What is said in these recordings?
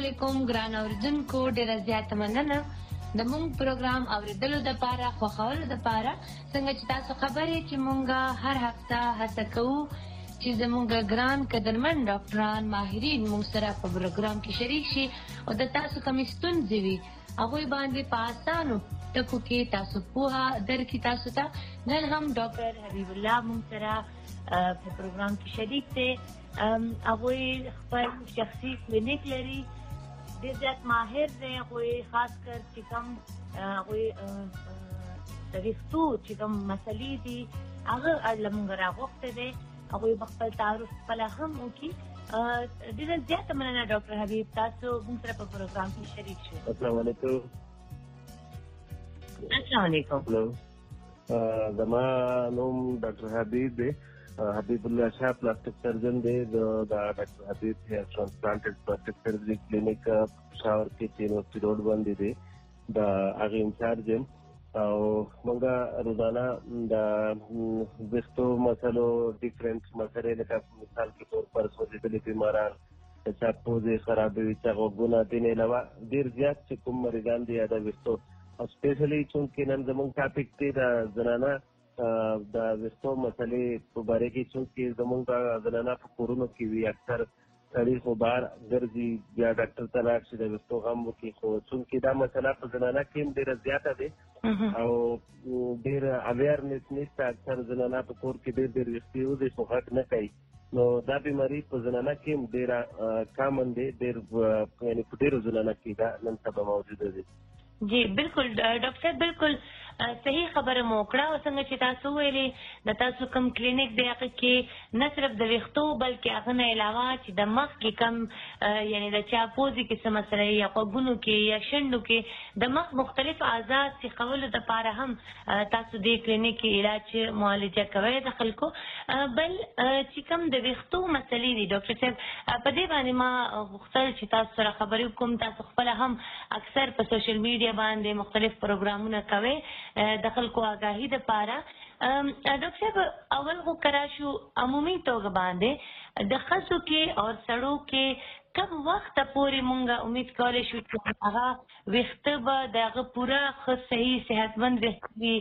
علیکم ګران اوریدونکو ډیره زیاته مننه د مونږ پروګرام اوریدلو دپاره خوښولو دپاره څنګه چې تاسو خبرې چې مونږ هر هفته هڅه کوو چې زمونږ ګران قدرمن ډاکټران ماهرین مونږ سره په پروګرام کې شریک شي او د تاسو کومې ستونزې وي هغوی باندې په اسانو ټکو کې تاسو پوهه درکړي تاسو ته. نن هم ډاکټر حبیب الله مونږ سره په پروګرام کې شریک دی. هغوی خپل شخصي کلینیک لري، ډېر زیات ماهر دی. هغوی خاص کر چې کوم هغوی د ویښتو چې کوم مسلې دي هغه له مونږ راغوښتی دی. هغوی به خپل تعارف خپله هم وکړي. ډېره زیاته مننه ډاکټر حبیب تاسو مونږ سره په پروګرام کې شریک شوئ. السلام علیکم. السلام علیکم. زما نوم ډاکټر حبیب دی، حبیب الله شاه پلاستیک سرجن دی. د ډاکټر حبیب هیر ټرانسپلانټډ پلاستیک سرجري کلینیک پېښور کې چې یونیورسټي روډ باندې دی د هغې انچارج یم. او موږ روزانه د ویښتو مسلو ډیفرنټ مسلې لکه مثال کې طور پر سوځېدلي بیماران، د چا پوزې خرابوي، چا غوږونه، دې نه علاوه ډېر زیات چې کوم مریضان دي یا د ویښتو او سپیشلي چونکې نن زموږ ټاپک دی د زنانه د ویښتو مسلې په باره کې، چونکې زموږ زنانه په کورونو کې وي اکثر سړي خو بهر ګرځي بیا ډاکټر ته لاړ شي د ویښتو غم وکړي. خو چونکې دا مسله په زنانه کې هم ډېره زیاته دی او ډېر اویرنس نشته. اکثر زنانه په کور کې ډېر ویښتې وځي خو غږ نه کوي. نو دا بیماري په زنانه کې هم ډېره کامن دی، یعنې په ډېرو زنانه کې دا نن سبا موجوده دی. جی بالکل ډاکټر بالکل صحیح خبره مو وکړه. او څنګه چې تاسو ویلې د تاسو کوم کلینیک دی هغه کې نه صرف د ویښتو بلکې هغه نه علاوه چې د مخ کې کم یعنې د چا پوزې کې څه مسله یا غوږونو کې یا شنډو کې د مخ مختلف اعضاء سیخولو دپاره هم تاسو دې کلینیک کې علاج معالجه کوئ د خلکو. بل چې کوم د ویښتو مسلې دي ډاکټر صاحب په دې باندې ما غوښتل چې تاسو سره خبرې وکړم. تاسو خپله هم اکثر په سوشل میډیا باندې مختلف پروګرامونه کوئ د خلکو آګاهي دپاره. ډاکټر صاحب اول خو کرا شو عمومي توګه باندې د ښځو کې او سړو کې کم وخت پورې مونږ امید کولی شو چې هغه ویښته به د هغه پوره ښه صحیح صحتمند ویښته وي،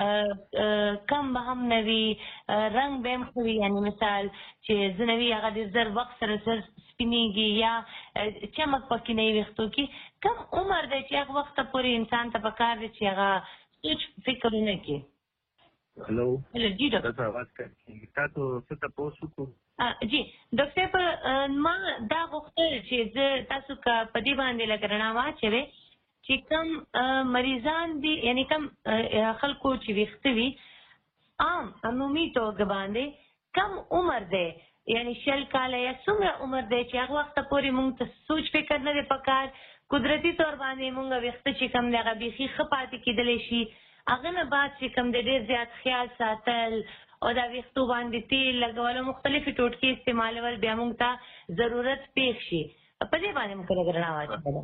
کم به هم نه وي، رنګ به هم ښه وي. یعنې مثال چې ځینې وي هغه ډېر زر وخت سره زر سپینېږي یا چمک پکې نه وي ویښتو کې. کم عمر دی چې هغه وخته پورې انسان ته پکار دی چې هغه سوچ فکر ونه کړي؟ هلو جی ډاکټر آواز کوي تاسو څه تپوس وکړو؟ جی ډاکټر صاحب ما دا غوښتل چې زه تاسو که په دې باندې لږ رڼا واچوئ چې کوم مریضان دي یعنې کوم خلکو چې ویښته وي عام عمومي توګه باندې کم عمر دی، یعنې 20 کاله یا څومره عمر دی چې هغه وخته پورې مونږ ته سوچ فکر نه دی پکار، قدرتي طور باندې مونږ ویښته چې کوم دی هغه بیخي ښه پاتې کېدلی شي، هغه نه بعد چې کوم دی ډېر زیات خیال ساتل او دا ویښتو باندې تیل لګول او مختلفې ټوټکې استعمالول بیا مونږ ته ضرورت پیښ شي. په دې باندې مونږ لږ رڼا واچوله.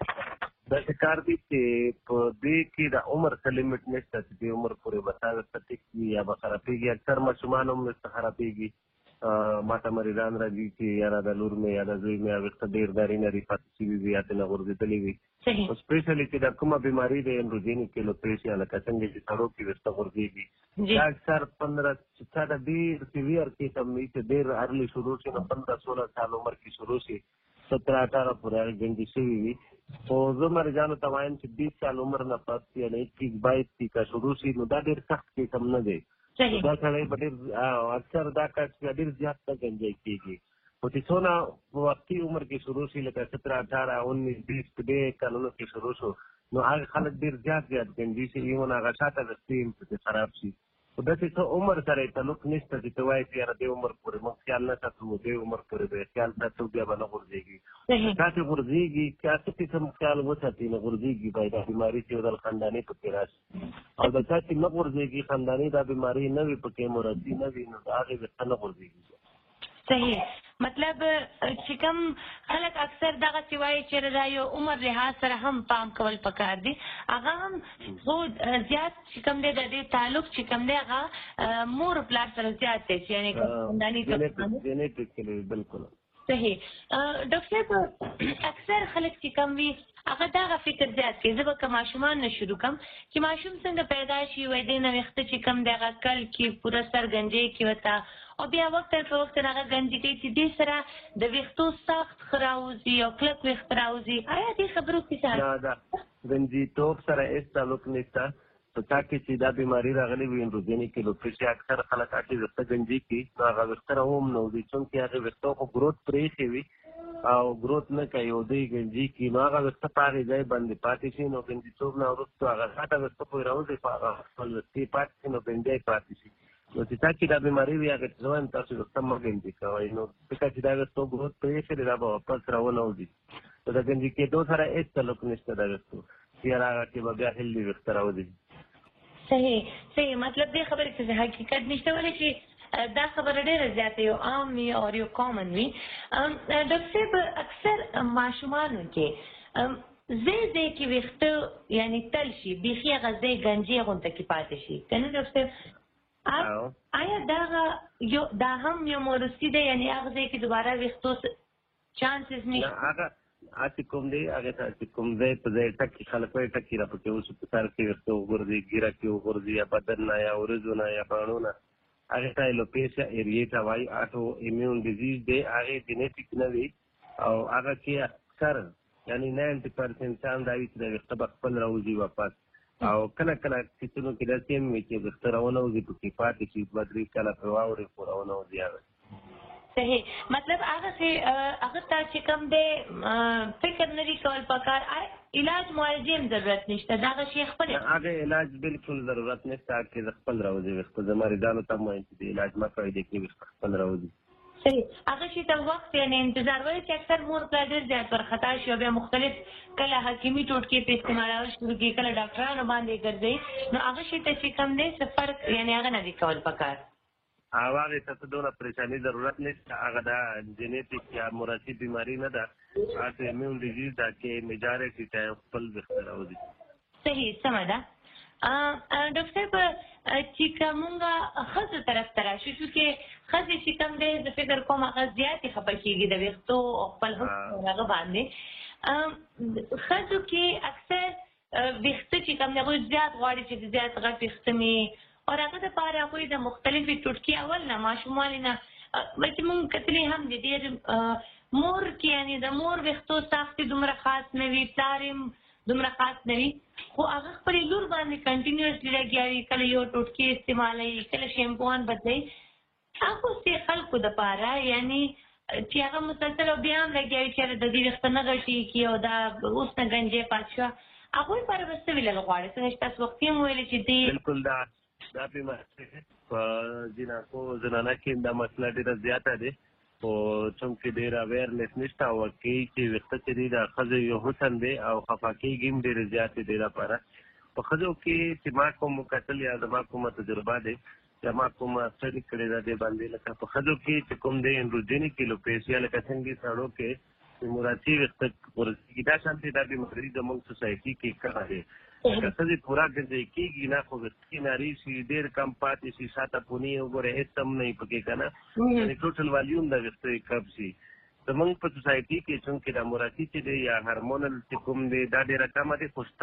داسې کار دی چې په دې کې د عمر څه لیمټ نشته چې دې عمر پورې به تا ویښته ټیک وي یا به خرابېږي. اکثر ماشومان هم ویښته خرابېږي. ما ته مریضان راځي چې یاره د لور مې یا د زوی مې ویښته ډېر نري نري پاتې شوي وي یا ترېنه غورځېدلي وي. سپیشلي چې دا کومه بیماري دی انډروجینیک کیلوپیشیا لکه څنګه چې سړو کې ویښته غورځېږي دا اکثر 15 چې چا د ډېر سیویر کیس هم وي چې ډېر ارلی شروع شي نو 15-16 سال عمر کې شروع شي 17-18 پورې هغه ګنډې شوي وي. خو زه مریضانو ته وایم چې 20 سال عمر نه پس یعنې 21-22 که شروع شي نو دا ډېر سخت کیس هم نه دی. دا سړی به ډېر اکثر دا کس ډېر زیات نه ګنجی کېږي. خو چې څونه په وختي عمر کې شروع شي لکه 17-18-19-20 په دې کلونو کې شروع شو نو هغه خلک ډېر زیات ګنجي شي ایون هغه شاته ویښتې هم پکې خراب شي. خو داسې څه عمر سره یې تعلق نشته چې ته وایې چې یاره دې عمر پورې موږ خیال نه ساتو دې عمر پورې به خیال ساتو بیا به نه غورځېږي. تاسې غورځېږي که څه قسم خیال وساتي نه غورځېږي باید دا بیماري چې یو ځل خندانې پکې راشي او د چا چې نه غورځېږي خندانې دا بیماري نه وي پکې مرضي نه وي نو د هغې ویښته نه غورځېږي. صحیح مطلب چې کوم خلک اکثر دغسې وایي چې دا یو عمر لحاظ سره هم پام کول پکار دي هغه هم خو زیات چې کوم دی د دې تعلق چې کوم دی هغه مور پلار سره زیات دی چې یعنې خانداني جینیټیکلی بالکل صحیح. ډاکټر صاحب اکثر خلک چې کم وي هغه دغه فکر زیات کوي زه به که ماشومان نه شروع کړم چې ماشوم څنګه پیدا شي وایي دی نه ویښته چې کم دی هغه کل کې پوره سر گنجۍ کې ورته او بیا وخت په وخت هغه گنجۍ کوي چې دې سره د ویښتو سخت ښه راوځي او کلک ویښته راوځي. آیا دې خبرو کې نه دا ګنجیتوب سره هېڅ تعلق نشته. په چا کې چې دا بیماري راغلې وي اندروجینیک الوپیشیا اکثر خلک هغې ویښته گنجي کړي نو هغه ویښته راهم نه وځي چونکې هغې ویښتو خو ګروت پرېښې وي او ګروت نه کوي او دوی ګنجي کړي نو هغه ویښته په هغې ځای باندې پاتې شي نو ګنجیتوب نه وروسته هغه غټه ویښته پورې راوځي په هغه خپل ویښتې پاتې شي نو ګنجی پاتې شي. نو چې چا کې دا بیماري وي هغه ته وایم تاسو ویښته مه ګنجي کوئ نو ځکه چې دا ویښتو ګروت پرېښې دی دا به واپس راونوځي نو د ګنجي کېدو سره هېڅ تعلق نشته د ویښتو چې هغه کې به بیا هیلدي ویښته راوځي. صحیح مطلب دې خبرې چې حقیقت نشته ولې چې دا خبره ډېره زیاته یو عام وي او یو کامن وي. ډاکټر صاحب اکثر ماشومانو کې ځای کې ویښته یعنی تل شي بیخي هغه ځای ګنجې غونته کې پاتې شي که نه ډاکټر صاحب؟ آیا دا هم یو موروثي دی یعنی هغه ځای کې دوباره ویښتو چانسز نشته؟ چې کوم دی هغې ته چې کوم ځای په ځای ټکي خلک وایي ټکي را پکې اوسي په سر کې ویښته وغورځي ږیره کې وغورځي یا بدن نه یا وریځو نه یا باڼو نه هغې ته الوپیشیا ایریټا وایي آټو ایمیون ډیزیز دی هغې جینیټیک نه وي او هغه کې اکثر یعنی 90% چانس دا وي چې د ویښته به خپل راوځي واپس او کله کله کیسونو کې داسې هم وي چې ویښته راونوځي پکې پاتې شي دوه درې کاله پرې واوړي خو راونوځي هغه. صحیح مطلب هغه ته چې کوم دی فکر نه دي کول پکار علاج معالجې هم ضرورت نشته دغه شی خپل هغه علاج بالکل ضرورت نشته کې د خپل راوځي ویښته زما مریضانو ته هم وایم چې د علاج مه کوئ دی کې ویښته خپل راوځي. صحیح هغه شي ته وخت یعنی انتظار ولې چې اکثر مور پلار ډېر زیات ورخطا شي او بیا مختلف کله حکیمي ټوټکې په استعمالول شروع کړي کله ډاکټرانو باندې ګرځي نو هغه شي ته چې کوم دی څه فرق یعنی هغه نه دي کول پکار. هغې ته څه دونه پریشاني ضرورت نشته هغه دا جینیټیک یا موراثي بیماري نه ده آټو ایمیون ډیزیز ده کې میجارټي ټایم خپل ویښته راوځي. صحیح سمه ده. ډاکټر صاحب چې که مونږ ښځو طرف ته راشو چونکې ښځې چې کوم دی زه فکر کوم هغه زیاتې خفه کېږي د ویښتو او خپل حسن هغه باندې ښځو کې اکثر ویښته چې کوم دی هغوی زیات غواړي چې زیات غټ ویښته مې او هغه دپاره هغوی د مختلفې ټوټکې اول نه ماشومانې نه بلکې مونږ کتلې هم دي ډېر مور کې یعنې د مور ویښتو ساختې دومره خاص نه وي پلار یې دومره خاص نه وي خو هغه خپلې لور باندې کنټینیوسلي لګیا وي کله یو ټوټکې استعمالوي کله شیمپوان بدلوي هغو چې خلکو دپاره یعنې چې هغه مسلسل او بیا هم لګیا وي چې د دې ویښته نه غټېږي او دا اوس نه ګنجې پاتې شوه هغوی لپاره به څه ویلل غواړې څنګه چې تاسو وختي هم ویلې چې دې بالکل دا بیماري په جناکو زنانه کې دا مسله ډېره زیاته دی خو چونکې ډېر اویرنس نشته او واقعي چې ویښته چې دی د ښځو یو حسن دی او خفه کېږي هم ډېرې زیاتې دی لپاره په ښځو کې چې ما کوم کتل یا زما کومه تجربه دی یا ما کومه سټډي کړې ده دې باندې لکه په ښځو کې چې کوم دی انډروجینیک الوپیشیا لکه څنګه سړو کې موراثي ویښته غورځېږي دا شانتې دا بیماري زموږ سوسایټي کې کمه دی که ښځې پوره ګنجۍ کېږي نه خو ویښتې ناري شي ډېر کم پاتې شي شاته پونې وګورې هېڅ هم نه وي پکې که نه یعنې ټوټل والیوم د ویښتو یې کم شي زموږ په سوسایټي کې چونکې دا موراثي چې دی یا هارمونل چې کوم دی دا ډېره کمه دی خو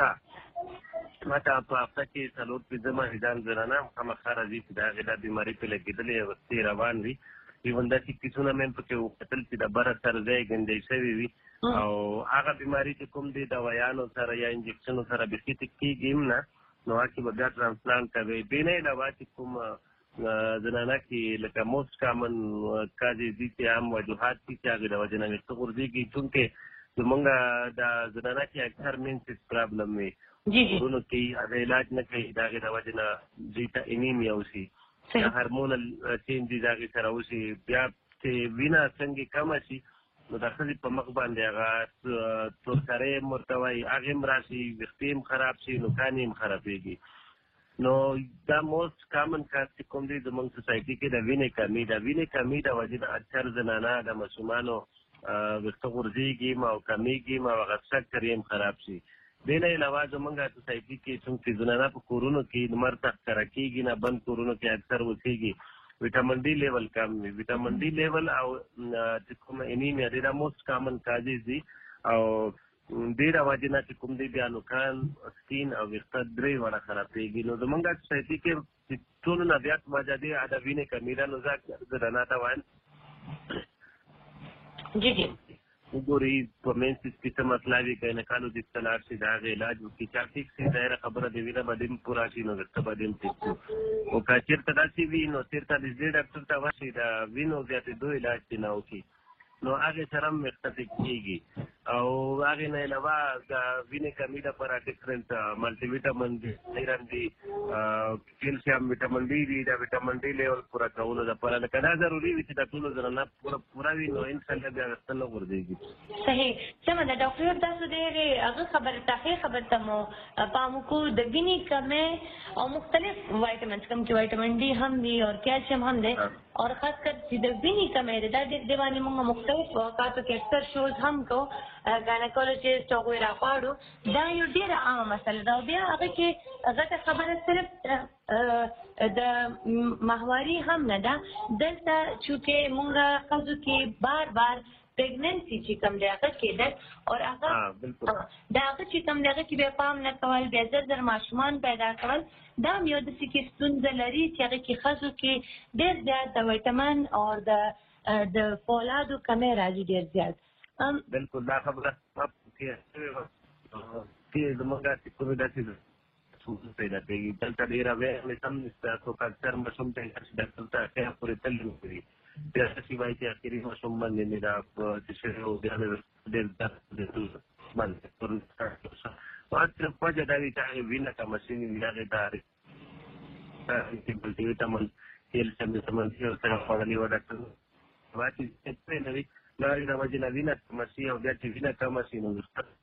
شته ما ته په هفته کې څلور پنځه مریضان زنانه خامخا راځي چې د هغې دا بیماري پرې لګېدلې ویښتې روان وي ایون داسې کیسونه مې هم پکې وکتل چې د بره سر ځای ګنجۍ شوي وي او هغه بیماري چې کوم دی دوایانو سره یا انجکشنو سره بیخي ټیک کېږي هم نه نو هغه کې به بیا ټرانسپلانټ کوي بې نه علاوه چې کوم زنانه کې لکه موسټ کامن کاز دي چې عام وجوهات دي چې هغې د وجې نه ویښته غورځېږي چونکې زمونږ د زنانه کې اکثر مینسس پرابلم وي ورونو کې هغه علاج نه کوي د هغې د وجې نه دوی ته انیمیا وشي یا هارمونل چینجز هغې سره وشي بیا چې وینه څنګه کمه شي نو د ښځې په مخ باندې هغه تورسری هم ورته وایي هغې هم راشي ویښتې هم خراب شي نوکان یې هم خرابېږي نو دا موسټ کامن کار چې کوم دی زموږ سوسایټي کې د وینې کمي د وینې کمي د وجې نه اکثر زنانه د ماشومانو ویښته غورځېږي هم او کمیږي هم او هغه سټرکچر یې هم خراب شي دې نه علاوه زموږ سوسایټي کې چونکې زنانه په کورونو کې لمر ته ښکاره کېږي نه بند کورونو کې اکثر اوسېږي ویټامین ډي لیول کم وي. ویټامین ډي لیول او چې کوم انیمیا دی دا موست کامن کازز دي او ډېره وجې نه چې کوم دی بیا نوکان سکین او ویښته درې واړه خرابېږي. نو زمونږ سوسایټي کې چې ټولو نه زیات وجه دی د وینې کمي ده. نو زه رڼا ته وایم جی جی وګورئ په مینسس کې څه مسله وي ګاینیکالوجسټ ته لاړ شي د هغې علاج وکړي. چا ټیک شي ظاهره خبره د وینه به دې هم پوره شي نو ویښته به دې هم ټیک شي. او که چېرته داسې وي نو چېرته د دې ډاکټر ته ورشي د وینو زیاتېدو علاج ترې نه وکړي نو هغې سره هم ویښته ټیک کېږي. او هغې نه علاوه د وینې کمي لپاره ډفرنټ ملټي ویټامین دي، ایرن دي، کیلشیم، ویټامین ډي دي. د ویټامین ډي لیول پوره کولو لپاره لکه دا ضروري وي چې دا ټولو سره نه پوره وي نو انشاءالله بیا ویښته نه غورځېږي. صحیح. سمه ده ډاکټر، تاسو ډېرې هغه خبرې ته ښې خبرې ته مو پام وکړو د وینې کمی او مختلف وایټامینز کوم چې وایټامین ډي هم دي او کیلشیم هم دی اور خاص کر چې د وینې کمی دی دا دې باندې موږ مختلف اوقاتو کې اکثر شوز هم کوو ګاینیکالوجسټ هغوی راغواړو. دا یو ډېره عامه مسله ده او بیا هغه کې غټه خبره صرف د ماهواري هم نه ده. دلته چونکې موږ ښځو کې بار بار پریګننسي چې کوم دی هغه کېدل او هغه د هغه چې کوم دی هغه کې بیا پام نه کول، بیا زر زر ماشومان پیدا کول، دا هم یو داسې کې ستونزه لري چې هغه کې ښځو کې ډېر زیات د ویټامین او د فولادو کمی راځي ډېر زیات. بالکل دا خبره چې زموږ داسې کومې داسې پیدا کېږي دلته ډېره ویرنس هم نشته. څوک اکثر ماشوم ته ډاکټر ته اخره پورې تللی وکړي بیا داسې وایي چې اخري ماشوم باندې مې دا چې شوی و بیا مې ډېر درد باندې صرف وجه دا وي چې هغې وینه کمه شوې وي هغې ته ملټي ویټامین کیلشیم ویټامین سی ورسره خوړلي وه ډاکټر وایي چې پرې نه وي له هغې د وجې نه وینه کمه شي او بیا چې وینه کمه شي نو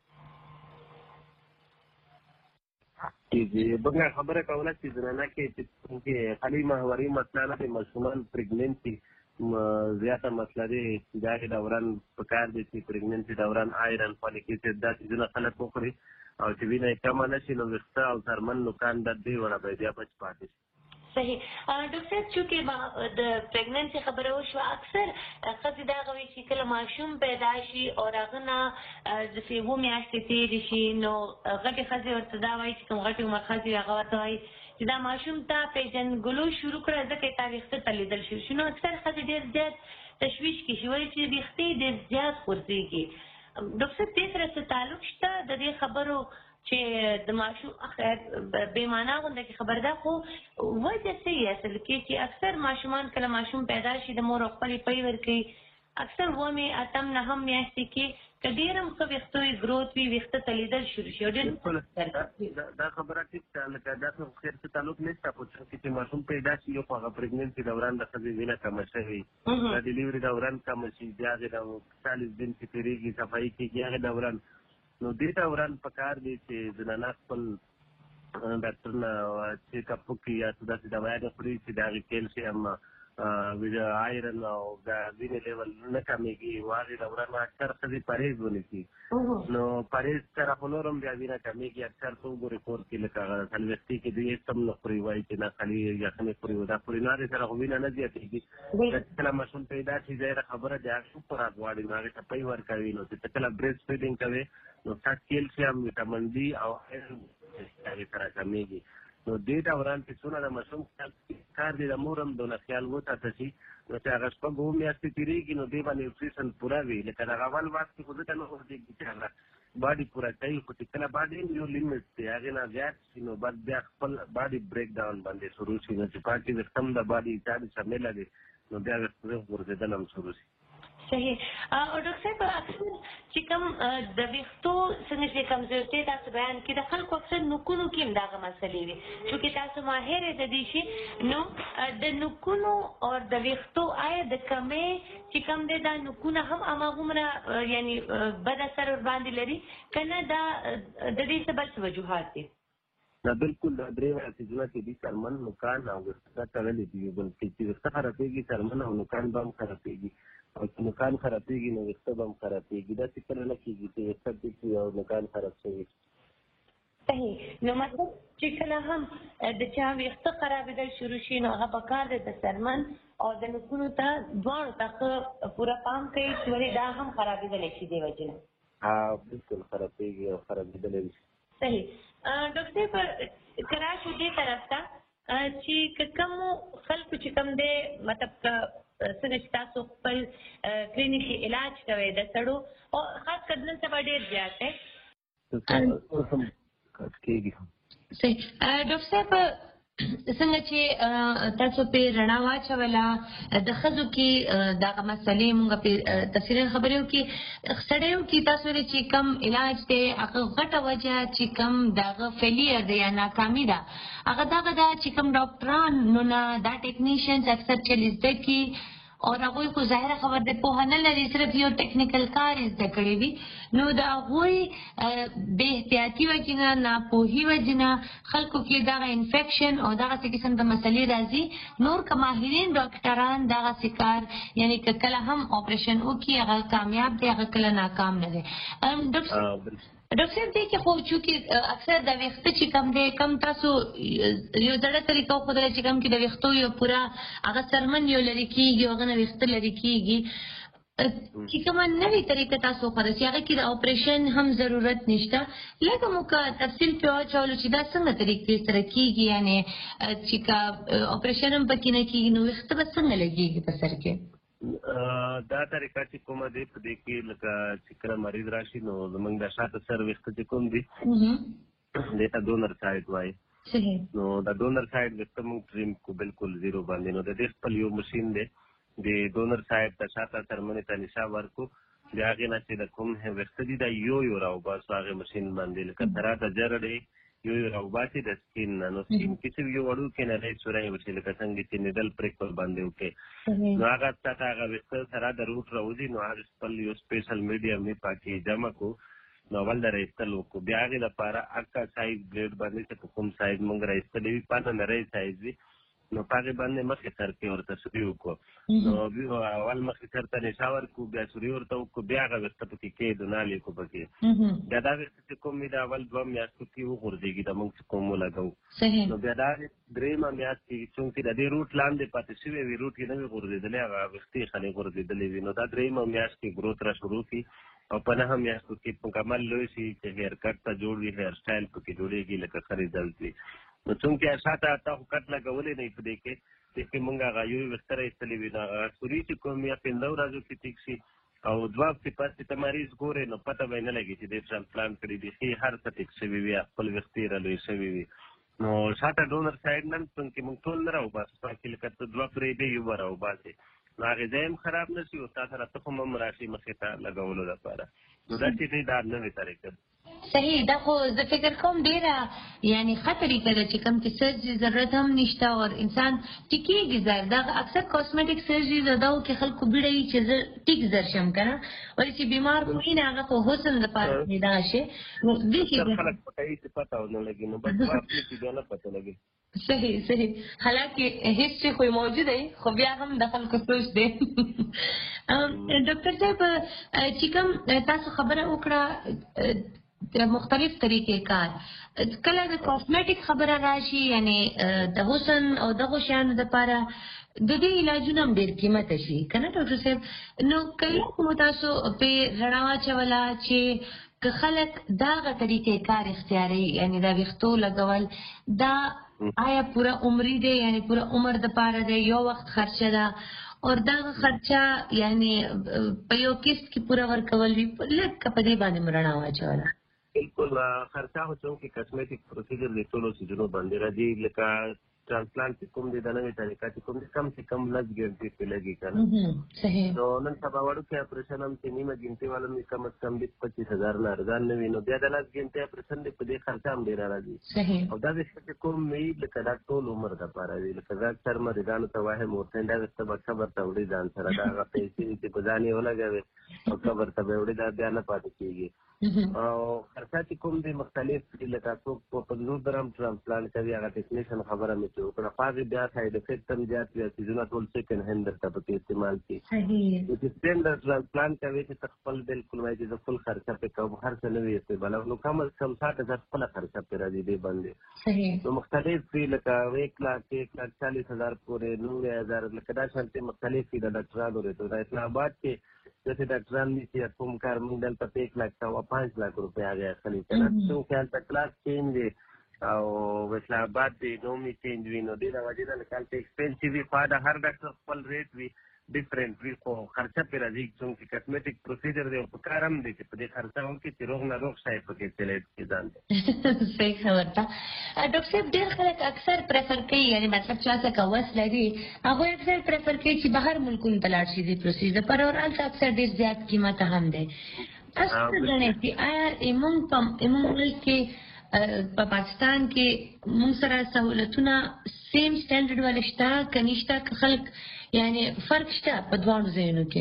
بنګه خبره کوله چې زنانه کې چې خالي ماهواري مسله نه دی، ماشومان پریګننسي زیاته مسله دی. د هغې دوران په کار دی چې پریګننسي دوران آیرن، فولیک ایسډ دا څیزونه خلک وخوري او چې وینه یې کمه نه شي نو ویښته او څرمن نوکان دا درې واړه به بیا بچ پاتې شي. صحیح. ډاکټر صاحب چونکې د پریګننسي خبره وشوه اکثر ښځې دا هغه وي چې کله ماشوم پیدا شي او هغه نه داسې 7 میاشتې تېرې شي نو غټې ښځې ورته دا وایي چې کوم غټې عمر ښځې هغه ورته وایي چې دا ماشوم ته پېژنګلو شروع کړه ځکه یې تا ویښته ته لیدل شوي شي. نو اکثر ښځې ډېر زیات تشویش کې شي وایي چې ویښتې ډېر زیات غورځېږي. ډاکټر صاحب دې سره څه تعلق شته د دې خبرو چې د ماشوم بې معنا غونډه کې خبر ده خو وجه څه یې اصل کې چې اکثر ماشومان کله ماشوم پیدا شي د مور او خپلې پی ورکوي اکثر 7 اتم 9 میاشتې کې که ډېر هم ښه ویښته وي ګروت وي ویښته ته لیدل شروع شي. دا خبره ټیک ده لکه دا خیر څه تعلق نشته په څه کې چې ماشوم پیدا شي یو خو هغه پریګننسي دوران د ښځې وینه کمه شوې د ډیلیوري دوران کمه شي بیا هغې د 40 دن چې تېرېږي صفایي کېږي هغې دوران نو دې دوران په کار دی چې زنانه خپل ډاکټر نه چیک اپ وکړي یا څه داسې دوایانې خوري چې د هغې کیلشیم آیرن او د وینې لیول نه کمېږي او هغې دوران اکثر ښځې پرهیز ونیسي نو پرهیز سره خو نور هم بیا وینه کمېږي. اکثر څه وګورې کور کې لکه څلوېښتې کې دوی هېڅ هم نه خوري وایي چې نه خالي یخنې خوري دا خوري نو هغې سره خو وینه نه زیاتېږي. کله ماشوم پیدا شي ظاهره خبره د هغه خوراک غواړي نو هغې ته پی ورکوي نو چې ته کله بریسټ فیډینګ کوې نو ستا کیلشیم ویټامین ډي او آیرن هغې سره کمېږي. نو دې دوران کې څونه د ماشوم کار دی د مور هم دونه خیال وساته شي نو چې هغه شپږ 7 میاشتې تېرېږي نو دې باندې نیوټریشن پوره وي لکه د اول وخت کې خو ځکه نه غورځېږي چې هغه باډي پوره کوي خو چې کله باډي یو لیمټ دی هغې نه زیات شي نو بعد بیا خپل باډي بریک ډاون باندې شروع شي نو چې پاتې ویښته هم د باډي چارې شامله دی نو بیا ویښته غورځېدل هم شروع شي. صحیح. او ډاکټر صاحب اکثر چې کوم د ویښتو څنګه چې کمزورتۍ تاسو بیان کړي د خلکو اکثر نوکونو کې هم دغه مسلې وي چونکې تاسو ماهر د دې شي نو د نوکونو او د ویښتو آیا د کمۍ چې کوم دی دا نوکونه هم هماغومره یعنی بد اثر ورباندې لري که نه دا د دې څه بل څه وجوهات دي؟ دا بالکل دا درې څیزونه چې دي څرمن نوکان او ویښته تړلې دي بلکې چې ویښته خرابېږي څرمن او نوکان به هم خرابېږي او چې نوکان خرابېږي نو ویښته به هم خرابېږي. داسې کله نه کېږي چې ویښته ټیک وي او نوکان خراب شوي. صحیح. نو مطلب چې کله هم د چا ویښته خرابېدل شروع شي نو هغه پکار دی د څرمن او د نوکونو ته دواړو ته پوره پام کوي چې ولې دا هم خرابېدلی شي دې وجې نه. بالکل خرابېږي او خرابېدلی شي. صحیح. ډاکټر صاحب که راشو دې طرف ته چې کومو خلکو چې کوم دی مطلب څنګه چې تاسو خپل کلینیکي علاج کوئ د سړو او خاص کر نن سبا ډېر زیات دی. صحیح. ډاکټر صاحب څنګه چې تاسو په رڼا واچوله د ښځو کې دغه مسلې موږ په تفصیلي خبرې وکړې سړیو کې تاسو ویلې چې کم علاج دی هغه غټه وجه چې کم دغه فیلیر دی یا ناکامي ده هغه دغه ده چې کم ډاکټران نو نه دا ټیکنیشینز اکثر چې زده کړي او هغوی خو ظاهره خبر دی پوهه نه لري صرف یو ټیکنیکل کار یې زده کړی وي نو د هغوی بې احتیاطي وجې نه ناپوهي وجې نه خلکو کې دغه انفیکشن او دغسې قسم د مسلې راځي نور که ماهرین ډاکټران دغسې کار یعنې که کله هم اپریشن وکړي هغه کامیاب دی هغه کله ناکام نه دی. ډاکټر صاحب دی کې خو چونکې اکثر د ویښته چې کم دی کم تاسو یو زړه طریقه وښودله چې کم کې د ویښتو یو پوره هغه څرمن یو لرې کېږي هغه نه ویښته لرې کېږي چې کومه نوې طریقه تاسو وښوده چې هغه کې د اپریشن هم ضرورت نشته لکه موږ که تفصیل پرې واچولو چې دا څنګه طریقې سره کېږي یعنې چې که اپریشن هم پکې نه کېږي نو ویښته به څنګه لګېږي په سر کې. دا طریقه چې کومه دی په دې کې لکه چې کله مریض راشي نو زموږ د شاته سر ویښته چې کوم دي دې ته ډونر سایډ وایي نو د ډونر سایډ ویښته موږ ټریم کو بالکل زیرو باندې نو د دې خپل یو مشین دی د ډونر سایډ ته شاته څرمنې ته نشا ورکو د هغې نه چې د کوم ویښته دي دا یو راوباسو هغې مشین باندې لکه سره د جر دی یو راوباسي د سکین نه نو سکین کې چې یو وړوکی نری سوری وشي لکه څنګه چې نیډل پریک ور باندې وکړې نو هغه ته هغه ویښته سره د روټ راوځي نو هغه خپل یو سپیشل میډیم یې پاکې جمع کړو نو اول د رایستل وکړو بیا هغې لپاره اکا سایز بلیډ باندې چې په کوم سایز موږ رایستلی وي پانه نری سایز وي نو په هغې باندې مخکې سر کې ورته سوري وکړو نو اول مخکې سر ته نشا ورکړو بیا سوري ورته وکړو بیا هغه ویښته پکې کېږدو نالې کړو پکې بیا دا ویښته چې کوم وي د اول 2 میاشتو کې وغورځېږي د موږ چې کوم ولګوو نو بیا دا 3 میاشت کې چونکې د دې روټ لاندې پاتې شوی وي روټ یې نه وي غورځېدلی هغه ویښتې خلې غورځېدلې وي نو دا 3 میاشت کې ګروت را شروع کړي او په 9 میاشتو کې مکمل لوی شي چې هیر کټ ته جوړ وي هیر سټایل پکې جوړېږي لکه ښه رزلټ وي نو چونکې شاته تا خو کټ لګولی نه په دې کې موږ هغه یو ویښته رایستلي وي نو هغه سوري چې کوم یا 15 ورځو کې ټیک شي او 2 هفتې پس ته مریض ګورې نو پته به یې نه لګي چې دې ټرانسپلانټ کړي دي ښې هر څه ټیک شوي وي خپل ویښتې رالوی شوي وي نو شاته ډونر سایډ نن چونکې موږ ټول نه راوباسو پکې لکه ته 2 پرېږدې یو به راوباسې نو هغې ځای هم خراب نه شي او تا سره تخم هم راشي مخې ته لګولو لپاره نو دا چې دی دا نوې طریقه صحیح دا خو زه فکر کوم ډېره یعنې ښه طریقه ده چې کوم کې سرجري ضرورت هم نشته او انسان ټیکېږي زر دا اکثر کاسمیټک سرجري دا و کې خلکو بیړه وي چې زه ټیک زر شم که نه ولې چې بیمار خو وي نه هغه خو حسن دپاره پیدا شي نو دې کې خلک پټوي چې پته ونه لګي نو بس واقعي چې بیا نه پته لګي صحیح حالانکه هیڅ شی خو موجود دی خو بیا هم د خلکو سوچ دی ډاکټر صاحب چې کوم تاسو خبره وکړه د مختلف طریقې کار کله د کاسمیټک خبره راشي یعنې د حسن او دغو شیانو دپاره د دې علاجونه هم ډېر قیمته شي که نه ډاکټر صاحب نو کله مو تاسو پې رڼا واچوله چې که خلک دغه طریقې کار اختیاروي یعنې د ویښتو لګول دا آیا پوره عمري دی یعنې پوره عمر دپاره دی یو وخت خرچه ده او دغه خرچه یعنې په یو کیست کې پوره ورکول وي لږ که په دې باندې مو رڼا واچوله بالکل خرچه خو چونکې کاسمیټک پروسیجر د ټولو څیزونو باندې راځي لکه ټرانسپلانټ چې کوم دی د نوې طریقه چې کوم دی کم سے کم لږ ګنټې پرې لګي که نه نو نن سبا وړوکی اپریشن هم چې نیمه ګنټې والا هم کم از کم 25,000 نه ارزان نه وي نو بیا د 10 ګنټې اپریشن دی په دې خرچه هم ډېره راځي او دا ویښته چې کوم وي لکه دا ټول عمر دپاره وي لکه زه اکثر مریضانو ته وایم ورته دا ویښته به قبر ته وړي ځان سره دا هغه پیسې چې په ځان یې ولګوې او قبر ته به یې وړي دا بیا نه پاتې کېږي او خرچه چې کوم دی مختلف دي لکه څوک په 50 درهم ټرانسپلانټ کوي هغه ټیکنیشن خبره مې چې وکړه پاغې بیا سایډ افیکټ هم زیات وي څیزونه ټول سیکنډ هینډ درته پکې استعمال کړي چې سټینډرډ ټرانسپلانټ کوي چې ته خپل بالکل وایي چې زه فل خرچه پرې کوم هر څه نه وي استعمال نو کم از کم 60,000 خپله خرچه پرې راځي دې باندې نو مختلف وي لکه 1,40,000 پورې 90,000 لکه دا شانتې مختلف وي د ډاکټرانو ریټو د اسلام آباد کې जैसे डॉक्टरान ने किया तुम कार मंडल पर 1 लाख का 5 लाख रुपए आ गया खाली चला तो ख्याल तक क्लास चेंज और इस्लामाबाद दे नोमी चेंज भी नो दे वजह निकाल के एक्सपेंसिव भी फादा हर डॉक्टर फुल रेट भी डिफरेंट भी को खर्चा पे राजी क्योंकि कॉस्मेटिक प्रोसीजर दे उपकारम दे के पे खर्चा हो कि रोग ना रोग साइड पे चले के जान सही खबर था डॉक्टर साहब ډېر خلک اکثر پریفر کوي یعنی مطلب چې تاسو کوس لري هغه اکثر پریفر کوي چې بهر ملکونو ته لاړ شي د پروسیجر پر اور البته اکثر ډېر زیات قیمت هم دی تاسو غواړئ چې آیا ایمون کې په پاکستان کې موږ سره سہولتونه سیم سټانډرډ ولشتہ کنيشته خلک یعنی فرق شته په دوه ځایونو کې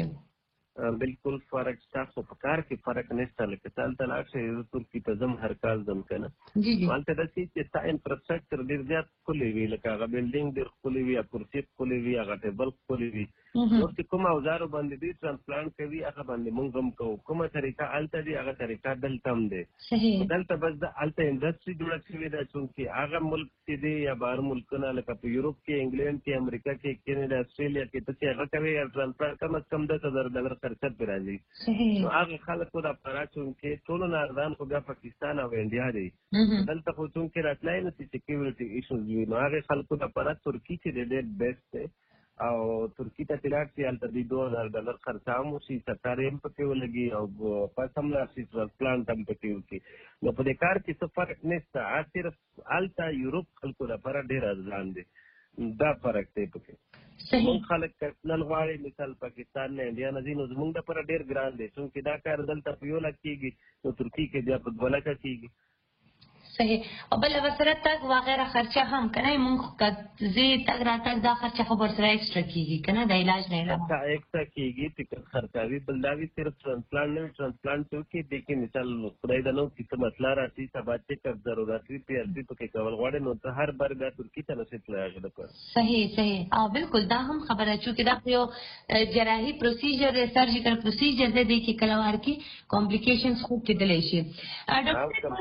بالکل فرق شته خو په کار کې فرق نشته لکه تل تلاش یې ترکی ته زم هر کال زم کنه مالته د سي چې تا انفراستراکچر ډیر زیات کولې وی لکه هغه بلډینګ ډیر کولې وی اپورسیټ کولې وی هغه ټیبل کولې وی نو چې کوم اوزار باندې دي ټرانسپلانټ کوي هغه باندې مونږ هم کوو کومه طریقه الته دي هغه طریقه دلته هم دي دلته بس د الته انډستری جوړه شوې ده چې هغه ملک چې دی یا بهر ملکونه لکه په یورپ کې انګلند کې امریکا کې کینیډا استرالیا کې ته هغه کوي ټرانسپلانټ کم از کم $10,000 خرچه پر راځي نو هغه خلکو د اپاراتونو کې ټول ناردان خو بیا پاکستان او انډیا دی دلته خو څنګه راتلای نو سکیورټي ایشوز وي نو هغه خلکو د اپارات ترکی چې ډېر بیسټ دی او ترکی ته تلاټ چې الته دی $2,000 خرچه مو شي سرکاریم پکې ولګي او پاتم لا شي ټرانسپلانټ هم پکې وکړي نو په دې کار کې څه فرق نشته صرف الته یورپ خلکو لپاره ډېر ارزان دی دا فرق دی پکې صحیح خلک نن غواړي مثال پاکستان نه انډیا نه دي نو زموږ لپاره ډېر ګران دی چې دا کار دلته په یو لک کېږي نو ترکی کې بیا په 2 لک کېږي صحیح او بل وسره تک وغیرہ خرچه هم کنه مونږ زی تک را تک دا خرچه خبر سره ایکسترا کیږي کنه د علاج نه علاوه دا ایکسترا کیږي ټیکټ خرڅاوي بلداوی صرف ټرانسپلانټ نه ټرانسپلانټ څو کې د کې مثال خدای د نو چې مسله راځي سبا چې کب ضرورت وي پی ار پی پکې کول غواړي نو ته هر بار دا ترکی ته نشي تلایغه ده صحیح او بالکل دا هم خبره چې دا یو جراحي پروسیجر سرجیکل پروسیجر د دې کې کلوار کې کمپلیکیشنز خو کېدلی شي ډاکټر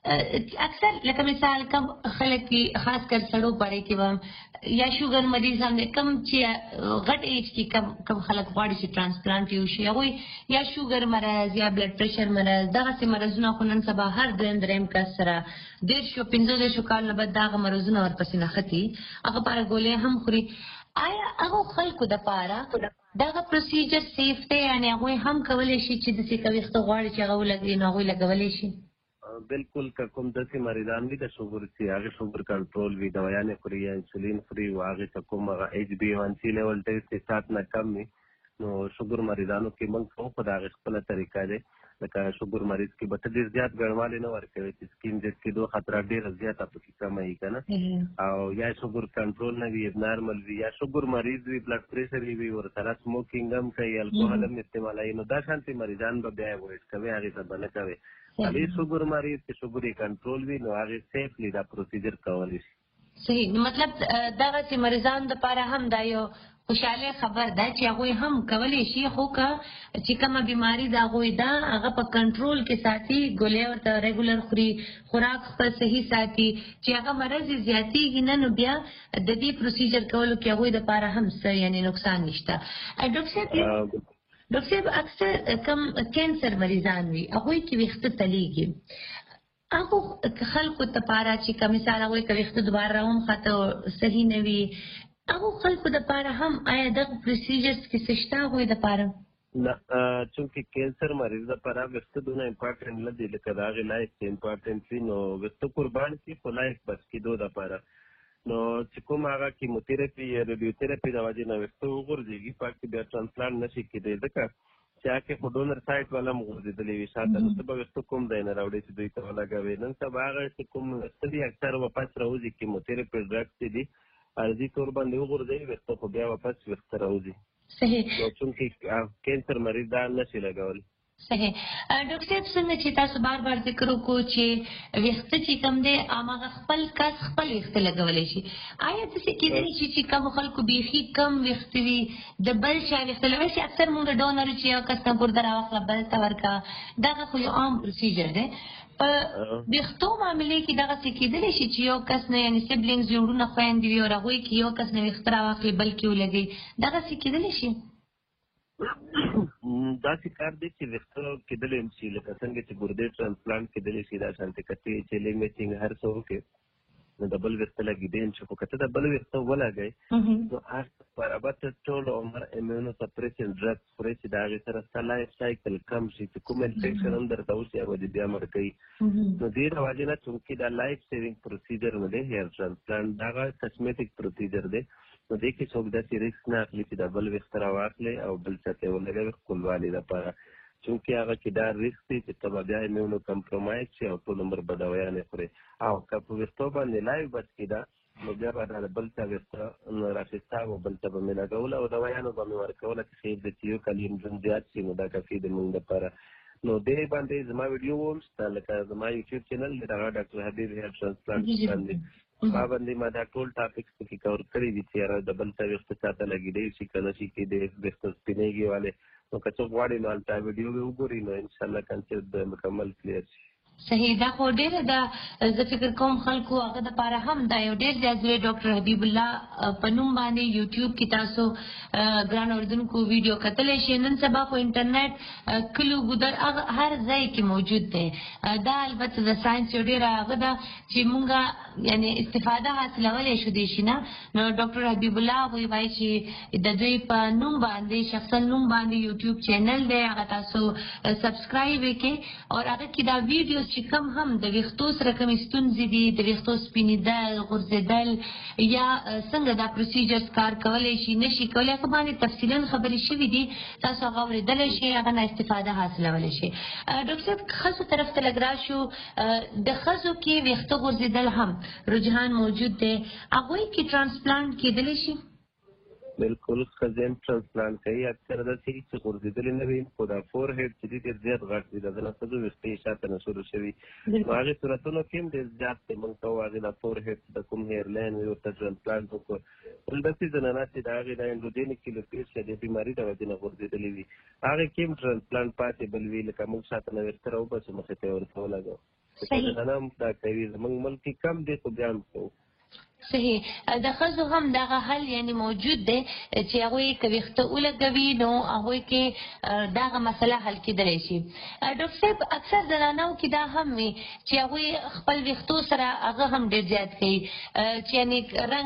اکثر لکه مثال کم خلک کی خاص کر سړو پاره کې و یا شوګر مریض هم کم چې غټ ایج کې کم خلک غواړي چې ټرانسپلانټ یو شي هغه یا شوګر مرز یا بلډ پريشر مرز دغه سي مرزونه خو نن سبا هر دریم کس سره ډېر شو 15 کال نه بعد دغه مرزونه ورپسې نه ختی هغه پاره ګولې هم خوري آیا هغه خلکو د پاره دغه پروسیجر سیف دی یعنی هغه هم کولای شي چې د څه کوي خو غواړي چې هغه لګي نه هغه لګولای شي بالکل کوم داسې مریضان وي د شوګر چې هغه شوګر کنټرول وي دوايانې خوري یا انسولین خوري او هغه کوم ایچ بي 1 سی لیول ته 7 نه کم وي نو شوګر مریضانو کې موږ په دغه خپل طریقه دی لکه شوګر مریض کې به ډېر زیات ګرموالی نه ورکوي چې سکین د کېدو خطر ډېر زیات پکې کم وي کنه او یا شوګر کنټرول نه وي نارمل وي یا شوګر مریض وي بلډ پریشر وي ورته سموکینګ هم کوي الکوهول هم استعمالوي نو دا شانتي مریضان به بیا وایي کوي هغه څه بنه کوي علي شوګر مریض چې شوګر کنټرول وي نو هغه سیفلی دا پروسیجر کولی شي صحیح مطلب دغه چې مریضان د لپاره هم دا یو خوشاله خبر ده چې هغه هم کولی شي خو چې کومه بیماری دا غوي دا هغه په کنټرول کې ساتي ګولې ورته ریګولر خوري خوراک خپل صحیح ساتي چې هغه مرز زیاتیږي نه نو بیا د دې پروسیجر کولو کې هغه د لپاره هم څه یعنی نقصان نشته ډاکټر صاحب اکثر کم کینسر مریضان وي هغه کې وخت تلیږي هغه خلکو ته پاره چې کوم مثال هغه کې وخت دوباره هم خاطر صحیح نه وي هغه خلکو د پاره هم آیا د پروسیجرز کې سشتا وي د پاره نه چې کینسر مریض د پاره وخت دونه امپورټنت نه دی لکه دا غي لایف امپورټنت نو وخت قربان کی په لایف بس کې دوه د پاره نو چې کوم هغه کیموتراپي یا ریډیوتراپي د وجې نه وخت وګورځي پاکي بیا ټرانسپلانټ نشي کېدای ځکه چې هغه په ډونر سایت ولا مغزیدلې وي شاته نو څه به وخت کوم دی نه راوړي چې دوی ته لګوي نن سبا هغه چې کوم ستړي اکثر واپس راوځي کیموتراپي ډرګز دي ارزي تور باندې وګورځي وخت په بیا واپس وخت راوځي صحیح نو چې کینسر مریض دا نشي لګول صحیح. ډاکټر صاحب څنګه چې تاسو بار بار ذکر وکړو چې ویښته چې کم دی هماغه خپل کس خپل ویښته لګولی شي، آیا داسې کېدلی شي چې کومو خلکو بیخي کم ویښته وي د بل چا ویښته لګولی شي؟ اکثر مونږ ډول لرو چې یو کس نه ګرده راواخله بل ته ورکړه، دغه خو یو عام پروسیجر دی. په ویښتو معاملې کې دغسې کېدلی شي چې یو کس نه یعنې سبلینګز یې وروڼه خویندې وي او هغوی کې یو کس نه ویښته راواخلي بل کې ولګوي، دغسې کېدلی شي؟ داسې کار دی چې ویښته کېدلی هم شي، لکه څنګه چې ګردې ټرانسپلانټ کېدلی شي، دا شانتې کتې چیلې میچنګ هر څه وکړې نو د بل ویښته لګېدی هم شي، خو که ته د بل ویښته ولګوې نو هغه برابر ته ټول عمر امیونو سپریشن ډرګس خورې چې د هغې سره ستا لایف سایکل کم شي، چې کوم انفیکشن هم درته وشي هغه دې بیا مړ کوي. نو دې د وجې نه چونکې دا لایف سیوینګ پروسیجر نه دی هیر ټرانسپلانټ، دا هغه کسمیټک پروسیجر دی. نو دې کې څوک داسې ریسک نه اخلي چې د بل ویښته راواخلې او بل چا ته یې ولګوي ښکلوالي لپاره، چونکې هغه کې دا ریسک دی چې ته به بیا امیونو کمپرومایز شي او ټول عمر به دوايانې خورې. او که په ویښتو باندې لایف بچ کېده نو بیا به د بل چا ویښته راخیسته او بل ته به مې لګوله او دوایانو به مې ورکوله چې خیر دی چې یو کال یې ژوند زیات شي نو دا کافي دی موږ لپاره. نو دې باندې زما ویډیو هم شته، لکه زما یوټیوب چینل دی دغه ډاکټر حبیب هیر ټرانسپلانټ باندې ما باندې ما دا ټول ټاپکس پکې کور کړي دي چې یاره د بل چا ویښته چاته لګېدی شي که نه شي کېدی ویښته سپینېږي والې، نو که څوک غواړي نو هلته ویډیو به وګوري نو انشاءالله کنسپټ به مکمل کلیر شي. صحیح. دا خو ډېره ده، زه فکر کوم خلکو هغه دپاره هم دا یو ډېر زیات زوی ډاکټر حبیب الله په نوم باندې یوټیوب کې تاسو ګران اورېدونکو ویډیو کتلی شئ. نن سبا خو انټرنیټ کلو ګودر هر ځای کې موجود دی. دا البته د ساینس یو ډېره هغه ده چې مونږ یعنې استفاده حاصلولی شو دې شي نه. نو ډاکټر حبیب الله هغوی وایي چې د دوی په نوم باندې شخصا نوم باندې یوټیوب چینل دی، هغه تاسو سبسکرایب یې کړئ او هغه کې دا ویډیوز چې کم هم د ویښتو سره کومې ستونزې دي، د ویښتو سپینېدل، غورځېدل یا څنګه دا پروسیجرز کار کولی شي نه شي کولی، هغه باندې تفصیلا خبرې شوي دي، تاسو هغه اورېدلی شئ، هغه نه استفاده حاصلولی شئ. ډاکټر صاحب ښځو طرف ته لږ راشو، د ښځو کې ویښته غورځېدل هم رجحان موجود دی، هغوی کې ټرانسپلانټ کېدلی شي؟ بالکل ښځې هم ټرانسپلانټ کوي، اکثره داسې وي چې غورځېدلې نه وي خو دا فور هیډ چې دی ډېر زیات غټ وي، د ځینو ښځو ویښته یې شاته نه شروع شوي نو هغې صورتونو کې هم ډېر زیات دی موږ ته هغې دا فور هیډ د کوم هیر لاین وي ورته ټرانسپلانټ وکړو. بل داسې زنانه چې د هغې د انډوډینیک کیلوپیشیا د بیماري د وجې نه غورځېدلې وي هغې کې هم ټرانسپلانټ پاسبل وي، لکه موږ شاته نه ویښته راوباسو مخې ته یې ورته ولګوو. زنانه هم دا کوي، زموږ ملک کې کم دی خو بیا هم کوو. صحیح. د ښځو هم دغه حل یعنې موجود دی چې هغوی که ویښته ولګوي نو هغوی کې دغه مسله حل کېدلی شي. ډاکټر صاحب اکثر زنانو کې دا هم وي چې هغوی خپل ویښتو سره هغه هم ډېر زیات کوي چې یعنې رنګ.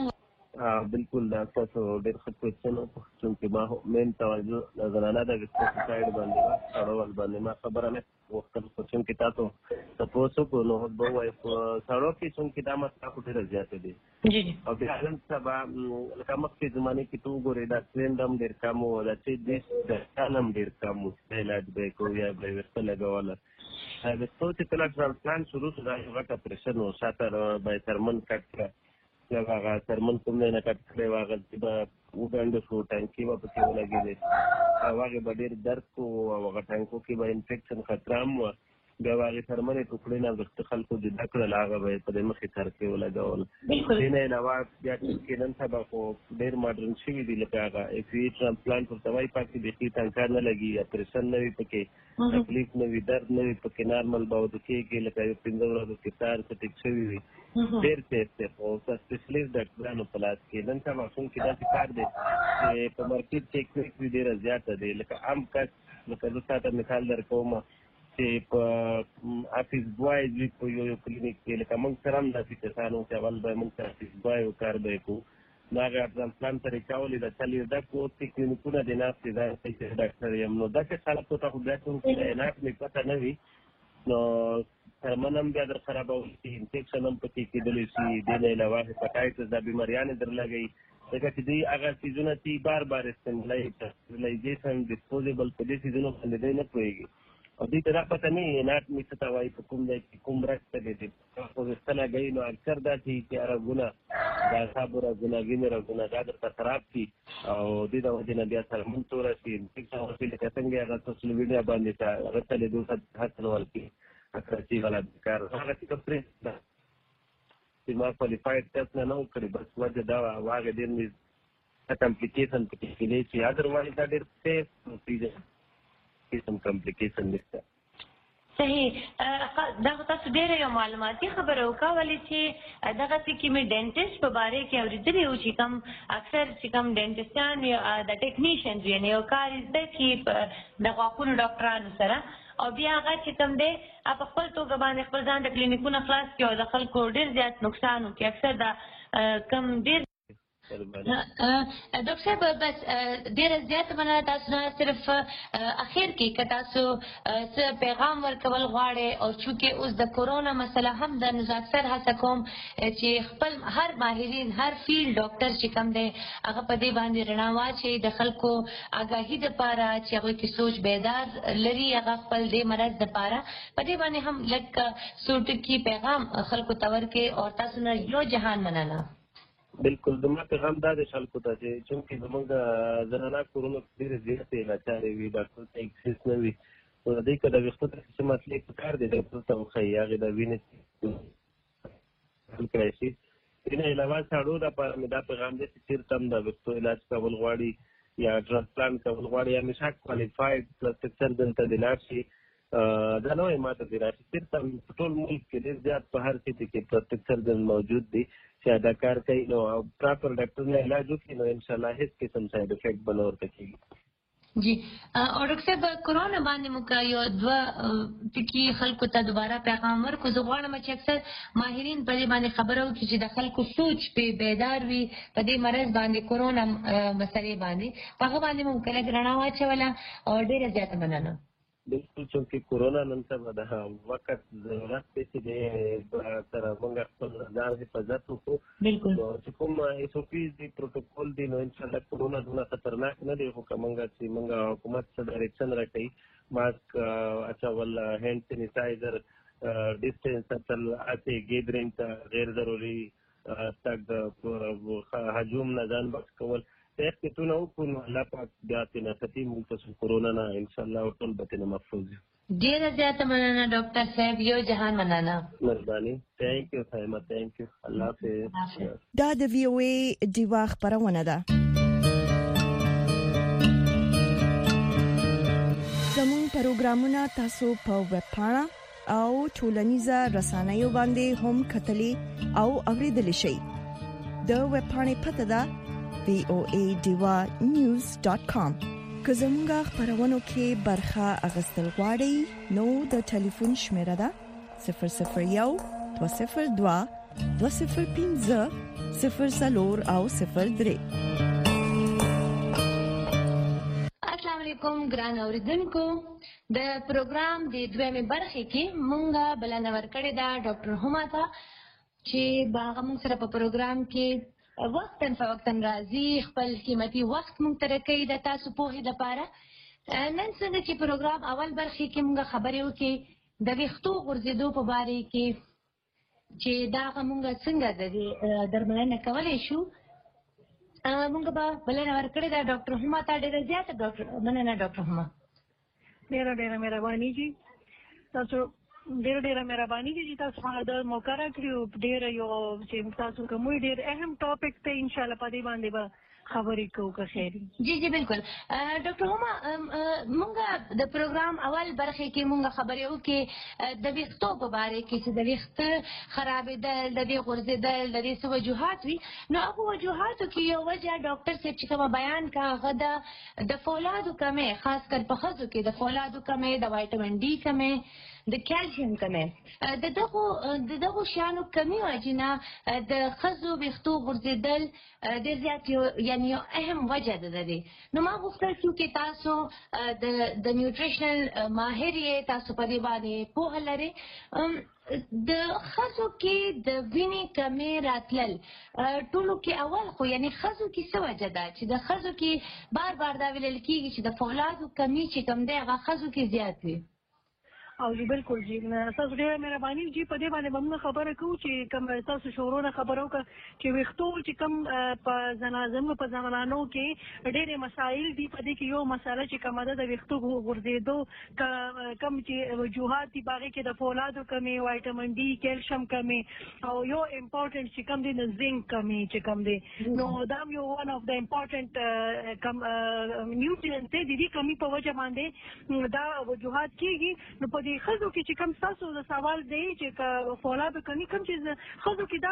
بالکل دا تاسو ډېر ښه کوېسچن و، چونکې ما مین توجه د زنانه د ویښتو په سایډ باندې وه، سړو باندې ما خبره نه غوښتل، خو چونکې تاسو تپوس وکړو نو به ووایو په سړو کې چونکې دا مسله خو ډېره زیاته دي او بیا نن سبا لکه مخکې زمانې کې ته وګورې دا ټرینډ هم ډېر کم و، دا چې دستان هم ډېر کم و، علاج به یې کوو یا به یې ویښته لګوله. ویښتو چې کله ټرانسپلانټ شروع شو دا یو غټ اپریشن و، شاته به یې څرمن کټ کړه، هغه څرمن کوم دی نه کټ کړی و هغه چې به وګنډه شو، ټانکې به پکې ولګېدې او هغې به ډېر درد کو او هغه ټانکو کې به انفیکشن خطره هم وه. بیا به هغې څرمنې ټوکړې نه وروسته خلکو جدا کړل، هغه به یې په دې مخې سر کې ولګول. دې نه علاوه بیا چې نن سبا خو ډېر ماډرن شوي دي، لکه هغه اف وي ټرانسپلانټ ورته وایي پاکې بیخي ټانکا نه لګي، اپریشن نه وي پکې، تکلیف نه وي، درد نه وي پکې، نارمل به وده کېږي لکه یو 15 ورځو کې سار څه ټیک شوي وي. ډېر سیف دی خو سپیشلیست ډاکټرانو په لاس کې نن سبا څومره داسې کار دی چې په مارکېټ کې ایکویکوي ډېره زیاته دی. لکه عام کس لکه زه تا ته مثال درکوم چې په افیس بوای وي په یو کلینیک کې، لکه موږ سره هم داسې کسان وو چې اول به یې موږ ته افیس بوای و کار به یې کوو نو هغه ټرانسپلانټ طریقه ولیده چل یې زده کړو، اوس چې کلینیکونه دې ناست دي دا چې ډاکټر یم نو داسې خلکو ته خو بیا چونکې د عینات مې پته نه وي نو څرمن هم بیا در خرابولی شي، انفیکشن هم پکې کېدلی شي، دې نه علاوه هیپاټایټس دا بیماریانې در لګوي ځکه چې دوی هغه څیزونه چې بار بار استعمالوي، ډسپوزیبل په دې څیزونو باندې دی نه پوهېږي او دې ته دا پته نه وي اناټمي څه ته وایي په کوم ځای کې کوم رګ ته دی خو ویښته لګوي نو اکثر دا چې رګونه د اعصابو رګونه وینې رګونه دا درته خراب کړي او دې د وجې نه بیا سره مونږ توره شي انفېکشن وشي لکه څنګه هغه سوشل میډیا باندې هغه چلېدو حاصل ورکړي اکرچي والا کار هغه چې پرې چې ما کوالیفاید ټیسټ نه و کړی بس وجه دا وه هغه ډېر مې کمپلیکیشن پکې کېدی چې ادروایز دا ډېر سیف پروسیجر سم کمپلیکیشن نشته. صحیح دا تاسو ډېره یو معلوماتي خبره وکړه ولې چې دغسې کې مې ډینټسټ په باره کې اورېدلي وو چې کوم اکثر چې کوم ډینټسټان د ټیکنیشنز یعنې یو کار زده کړي د غاښونو ډاکټرانو سره او بیا هغه چې کوم دی په خپل توګه باندې خپل ځان د کلینیکونه خلاص کړي او د خلکو ډېر زیات نقصان وکړي اکثر دا کم ډېر ډاکټر صاحب بس ډېره زیاته مننه تاسو نه صرف اخر کې که تاسو څه پیغام ورکول غواړئ او چونکې اوس د کورونا مسله هم ده نو زه اکثر هڅه کوم چې خپل هر ماهرین هر فیلډ ډاکټر چې کوم دی هغه په دې باندې رڼا واچوي د خلکو آګاهي دپاره چې هغوی کې سوچ بیدار لري هغه خپل دې مرض دپاره په دې باندې هم لږ څو ټکي پیغام خلکو ته ورکړئ او تاسو نه یو جهان مننه. بالکل زما پیغام دا دی خلکو ته چې چونکې زموږ زنانه کورونو کې ډېرې زیاتې لاچارې وي ډاکټر ته اکسس نه وي نو د دې که د ویښتو ته څه مسلې پکار دی ډاکټر ته وښایي هغې د وینې حل کړی شي. دې نه علاوه ساړو دپاره مې دا پیغام دی چې چېرته هم د ویښتو علاج کول غواړي یا ټرانسپلانټ کول غواړي یا همیشه کوالیفاید پلاسټیک سرجن ته دې لاړ شي دا نه وایي ما ته دې راشي چېرته هم په ټول ملک کې ډېر زیات په هر سیټي کې پلاسټیک سرجن موجود دی چې دا کار کوي نو پراپر ډاکټر نه علاج وکړي نو انشاءالله هېڅ قسم ساید افیکټ به نه ورته کېږي. جی او ډاکټر صاحب کرونا باندې موږ یو دوه ټکي خلکو ته دوباره پیغام ورکړو زه غواړم چې اکثر ماهرین په دې باندې خبره وکړي چې د خلکو سوچ پې بیدار وي په دې مرض باندې کورونا مسلې باندې په هغه باندې موږ لږ رڼا واچوله او ډېره زیاته مننه. بالکل چونکې کورونا نن سبا د وخت ضرورت دی چې د سره موږ خپل ځان حفاظت وکړو نو چې کوم ایس او پیز دي پروټوکول دي نو انشاءالله کورونا دونه خطرناک نه دی خو که موږ حکومت څه ډایرکشن راکوي ماسک اچول هینډ سینیټایزر ډسټنس ساتل هسې ګیدرینګ ته غیر ضروري تګ هجوم نه ځان بچ کول احتیاطونه وکړو نو الله پاک بیا ترې ساتي موږ تاسو کورونا نه انشاءالله ټول به ترې محفوظ یو. ډېره زیاته مننه ډاکټر صاحب یو جهان مننه. مهرباني تھینک یو خیمه تھینک یو الله حافظ. دا د وی او ای ډیوا خبرونه ده. زموږ پروګرامونه تاسو په ویب پاڼه او ټولنیزه رسنیو باندې هم کتلی او اوریدلی شئ. د ویب پاڼې پته ده voadivanews.com. که زمونږه خبرونو کې برخه اغستل غواړئ نو د ټلیفون شمیره ده 001 202 205 04 او 03. السلام علیکم ګران اوریدونکو د پروګرام د دویمې برخې کې مونږه بلنه ورکړې ده ډاکټر هما ته چې هغه مونږ سره په پروګرام کې وقتاً فوقتاً راځي خپل قیمتي وخت مونږ ته راکوي د تاسو پوهې لپاره. نن څنګه چې پروګرام اول برخې کې مونږ خبرې وکړې د ویښتو غورځېدو په باره کې چې دا هغه مونږ څنګه د دې درملنه کولی شو مونږ به بلنه ورکړې ده ډاکټر هما ته. ډېره زیاته مننه ډاکټر هما. ډېره مهرباني جي تاسو ډېره مهرباني دي چې تاسو ما د موقع راکړو ډېر یو چې تاسو کوم ډېر اهم ټاپک ته ان شاء الله په دې باندې به خبرې کوو که خیر جی بالکل ډاکټر هما مونږ د پروګرام اول برخې کې مونږ خبرې وکړې د ویښتو په باره کې چې د ویښت خرابېدل د دې غورځېدل د دې څه وجوهات وي نو هغو وجوهاتو کې یو وجه ډاکټر صاحب چې کومه بیان کړه هغه د فولادو کمې خاص کر په ښځو کې د فولادو کمې د وایټامین ډي کمې د کیلشیم کمې د دغو شیانو کمې وجې نه د ښځو ویښتو غورځېدل ډېر زیات یعنې یو اهم وجه ده د دې. نو ما غوښتل چې تاسو د نیوټریشنل ماهر یې تاسو په دې باندې پوهه لرئ د ښځو کې د وینې کمې راتلل ټولو کې اول خو یعنې ښځو کې څه وجه ده چې د ښځو کې بار دا ویل کېږي چې د فولادو کمي چې کم دی هغه ښځو کې زیات وي. او جی بالکل جی تاسو ډیره مهرباني جی په دې باندې موږ خبره کوو چې کوم تاسو شورونه خبرو کا چې وختو چې کوم په زنازمو په زمانو کې ډېرې مسایل دي په دې کې یو مسله چې کومه ده د وختو غورځېدو کم چې وجوهات دي باغې کې د فولادو کمی وایټامین ډي کیلشیم کمی او یو امپورټنٹ چې کوم دی د زنک کمی چې کوم دی نو دا یو ون اف د امپورټنٹ کم نیوټرینټ دی د دې کمی په وجه باندې دا وجوهات کېږي نو په دې ښځو کې چې کوم ستاسو د سوال دی چې فولادو کمی کوم چې ښځو کې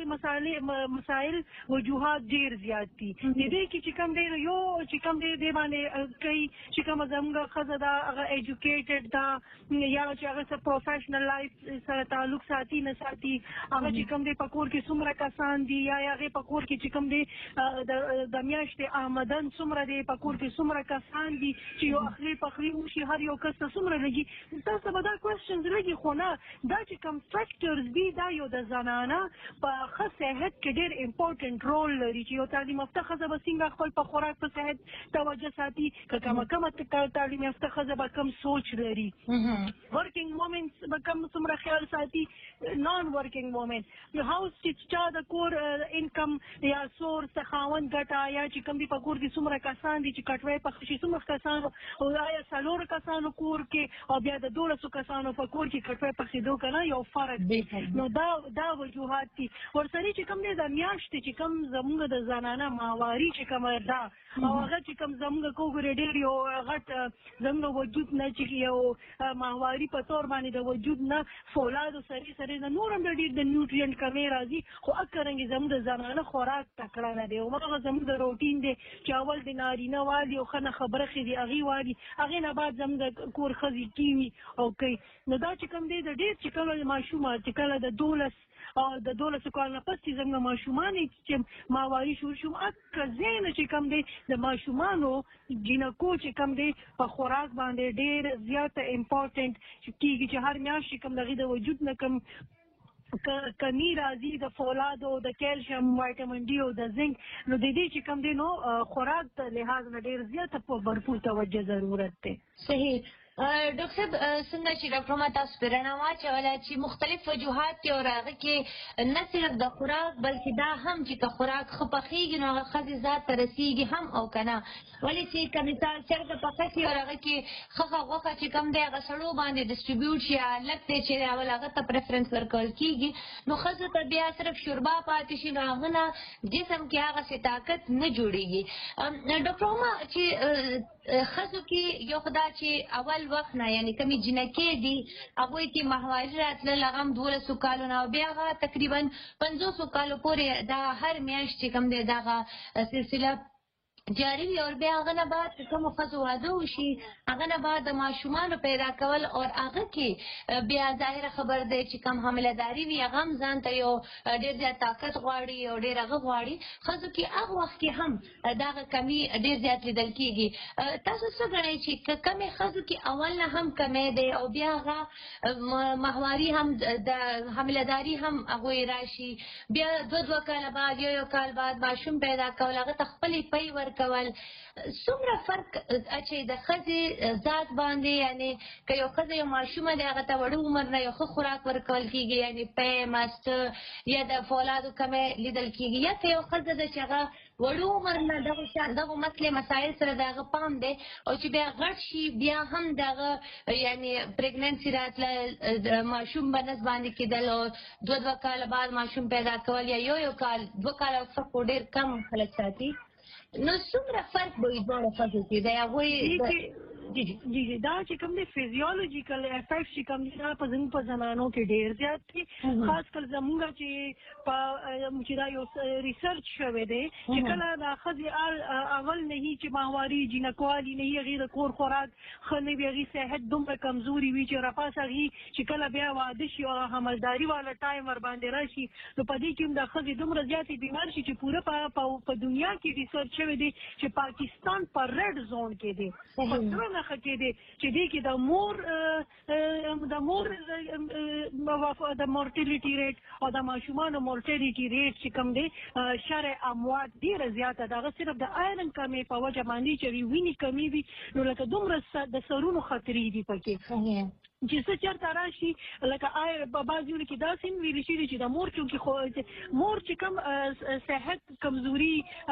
دا مسایل وجوهات ډېر زیات دي د دې کې چې کوم دی یو چې کوم دی دې باندې کوي چې کومه زموږ ښځه ده هغه ایجوکیټډ ده یا چې هغه سره پروفیشنل لایف سره تعلق ساتي نه ساتي هغه چې کوم دی په کور کې څومره کسان دي یا هغې په کور کې چې کوم دی د میاشتې آمدن څومره دی په کور کې څومره کسان دي چې یو اخلي پخلي وشي هر یو کس ته څومره لګي تاسو به دا کوېسچنز لګي خو نه دا چې کوم فیکټرز دي دا یو د زنانه په ښه صحت کې ډېر امپورټنټ رول لري چې یو تعلیم یافته ښځه به څنګه خپل په خوراک په صحت توجه ساتي که کمه تعلیم یافته ښځه به کم سوچ لري ورکینګ وومنس به کم څومره خیال ساتي نان ورکینګ وومن هاوس چې چا د کور انکم یا سورس د خاوند ګټه یا چې کوم دي په کور کې څومره کسان دي چې کټوۍ پخ شي څومره کسانو او آیا څلورو کسانو کور کې او بیا د 12 کسانو په کور کې کټوۍ پخېدو که نه یو فرق دی نو دا وجوهات دي ورسره چې کوم دی د میاشتې چې کوم زموږ د زنانه ماهواري چې کومه ده او هغه چې کوم زموږ کوګورې ډېر یو غټ زموږ وجود نه چې یو ماهواري په طور باندې د وجود نه فولادو سره د نور هم د ډېر د نیوټرینټ کمی راځي خو اکرنګې زموږ د زنانه خوراک تکړه نه دی هماغه زموږ د روټین دی چې اول د نارینه والي او ښه نه خبره ښې دي هغې والي هغې نه بعد زموږ د کور ښځې کیوي او کوي نو دا چې کوم دی د ډېر چې کله ماشومان چې کله د 12 او د 12 کال نه پس چې زموږ ماشومان چې ماهواري شروع شو اکه ځای نه چې کوم دی د ماشومانو جینکو چې کوم دی په خوراک باندې ډېر زیاته امپورټنټ کېږي چې هر میاشت چې کوم د هغې د وجود نه کوم کمی راځي د فولادو د کیلشیم وایټامین ډي او د زنک نو د دې چې کوم دی نو خوراک د لحاظ نه ډېر زیاته په بھرپور توجه ضرورت دی صحیح ډاکټر صاحب څنګه چې ډاکټر ما تاسو په رڼا واچوله چې مختلف وجوهات دي او هغه کې نه صرف د خوراک بلکې دا هم چې که خوراک ښه پخېږي نو هغه ښځې ذات ته رسېږي هم او که نه ولې چې که مثال چرګه پخه کړي او هغه کې ښه غوښه چې کوم دی هغه سړو باندې ډسټریبیوټ شي هلک دی چې اول هغه ته پرفرنس ورکول کېږي نو ښځو ته بیا صرف شوربا پاتې شي نو هغه نه جسم کې هغسې طاقت نه جوړېږي ډاکټر ما چې ښځو کې یو خدا چې اول وخت نه یعنی کمی جنکې دي هغوی کې ماهواري راتلل هغه هم 12 کالو نه او بیا هغه تقریبا 500 کالو پورې دا هر میاشت چې کوم دی دغه سلسله جاری وي او بیا هغه نه بعد چې کومو ښځو واده وشي هغه نه بعد د ماشومانو پیدا کول او هغه کې بیا ظاهره خبر دی چې کوم حاملهداري وي هغه هم ځان ته یو ډېر زیات طاقت غواړي او ډېر هغه غواړي ښځو کې هغه وخت کې هم دغه کمی ډېر زیات لیدل کېږي تاسو څه ګڼئ چې کمې ښځو کې اول نه هم کمی دی او بیا هغه ماهواري هم د حاملهداري هم هغوی راشي بیا 2 کاله بعد یو کال بعد ماشوم پیدا کول هغه ته خپلې پۍ ورکول څومره فرق اچوي د ښځې ذات باندې یعنی که یو ښځه یو ماشومه دی هغه ته وړه عمر نه یو ښه خوراک ورکول کېږي یعنی پی ماسته یا د فولادو کمی لیدل کېږي یا که یو ښځه ده چې هغه وړو عمر نه دغو مسلې مسایل سره د هغه پام دی او چې بیا غټ شي بیا هم دغه یعنی پریګننسي راتله د ماشوم په نس باندې کېدل او 2 کاله بعد ماشوم پیدا کول یا یو کال 2 کاله فرق ډېر کم خلک ساتي نو څومره فرق به وي دواړو ښځو کې د هغوی جی دا چې کوم دی فیزیولوجیکل افیکټ چې کوم دی دا په زموږ په زنانو کې ډېر زیات دي خاص کر زموږ چې دا یو ریسرچ شوی دی چې کله دا ښځې اول نه وي چې ماهواري جینکوالي نه وي هغې د کور خوراک ښه نه وي هغې صحت دومره کمزوري وي چې راپاس هغې چې کله بیا واده شي او حملداري والا ټایم ورباندې راشي نو په دې کې هم دا ښځې دومره زیاتې بیمار شي چې پوره په دنیا کې ریسرچ شوی دی چې پاکستان په ریډ زون کې دی په سره نښه کې دی چې دې کې د مورټیلیټي ریټ او د ماشومانو مورټیلیټي ریټ چې کوم دی شرع اموات ډېره زیاته ده هغه صرف د آیرن کمې په وجه باندې چې وینې کمې وي نو لکه دومره د سرونو خطرې دي پکې چې څه چېرته راشي لکه په بعضې کې داسې هم ویلي شوي چې د مور چونکې مور چې کوم صحت کمزوري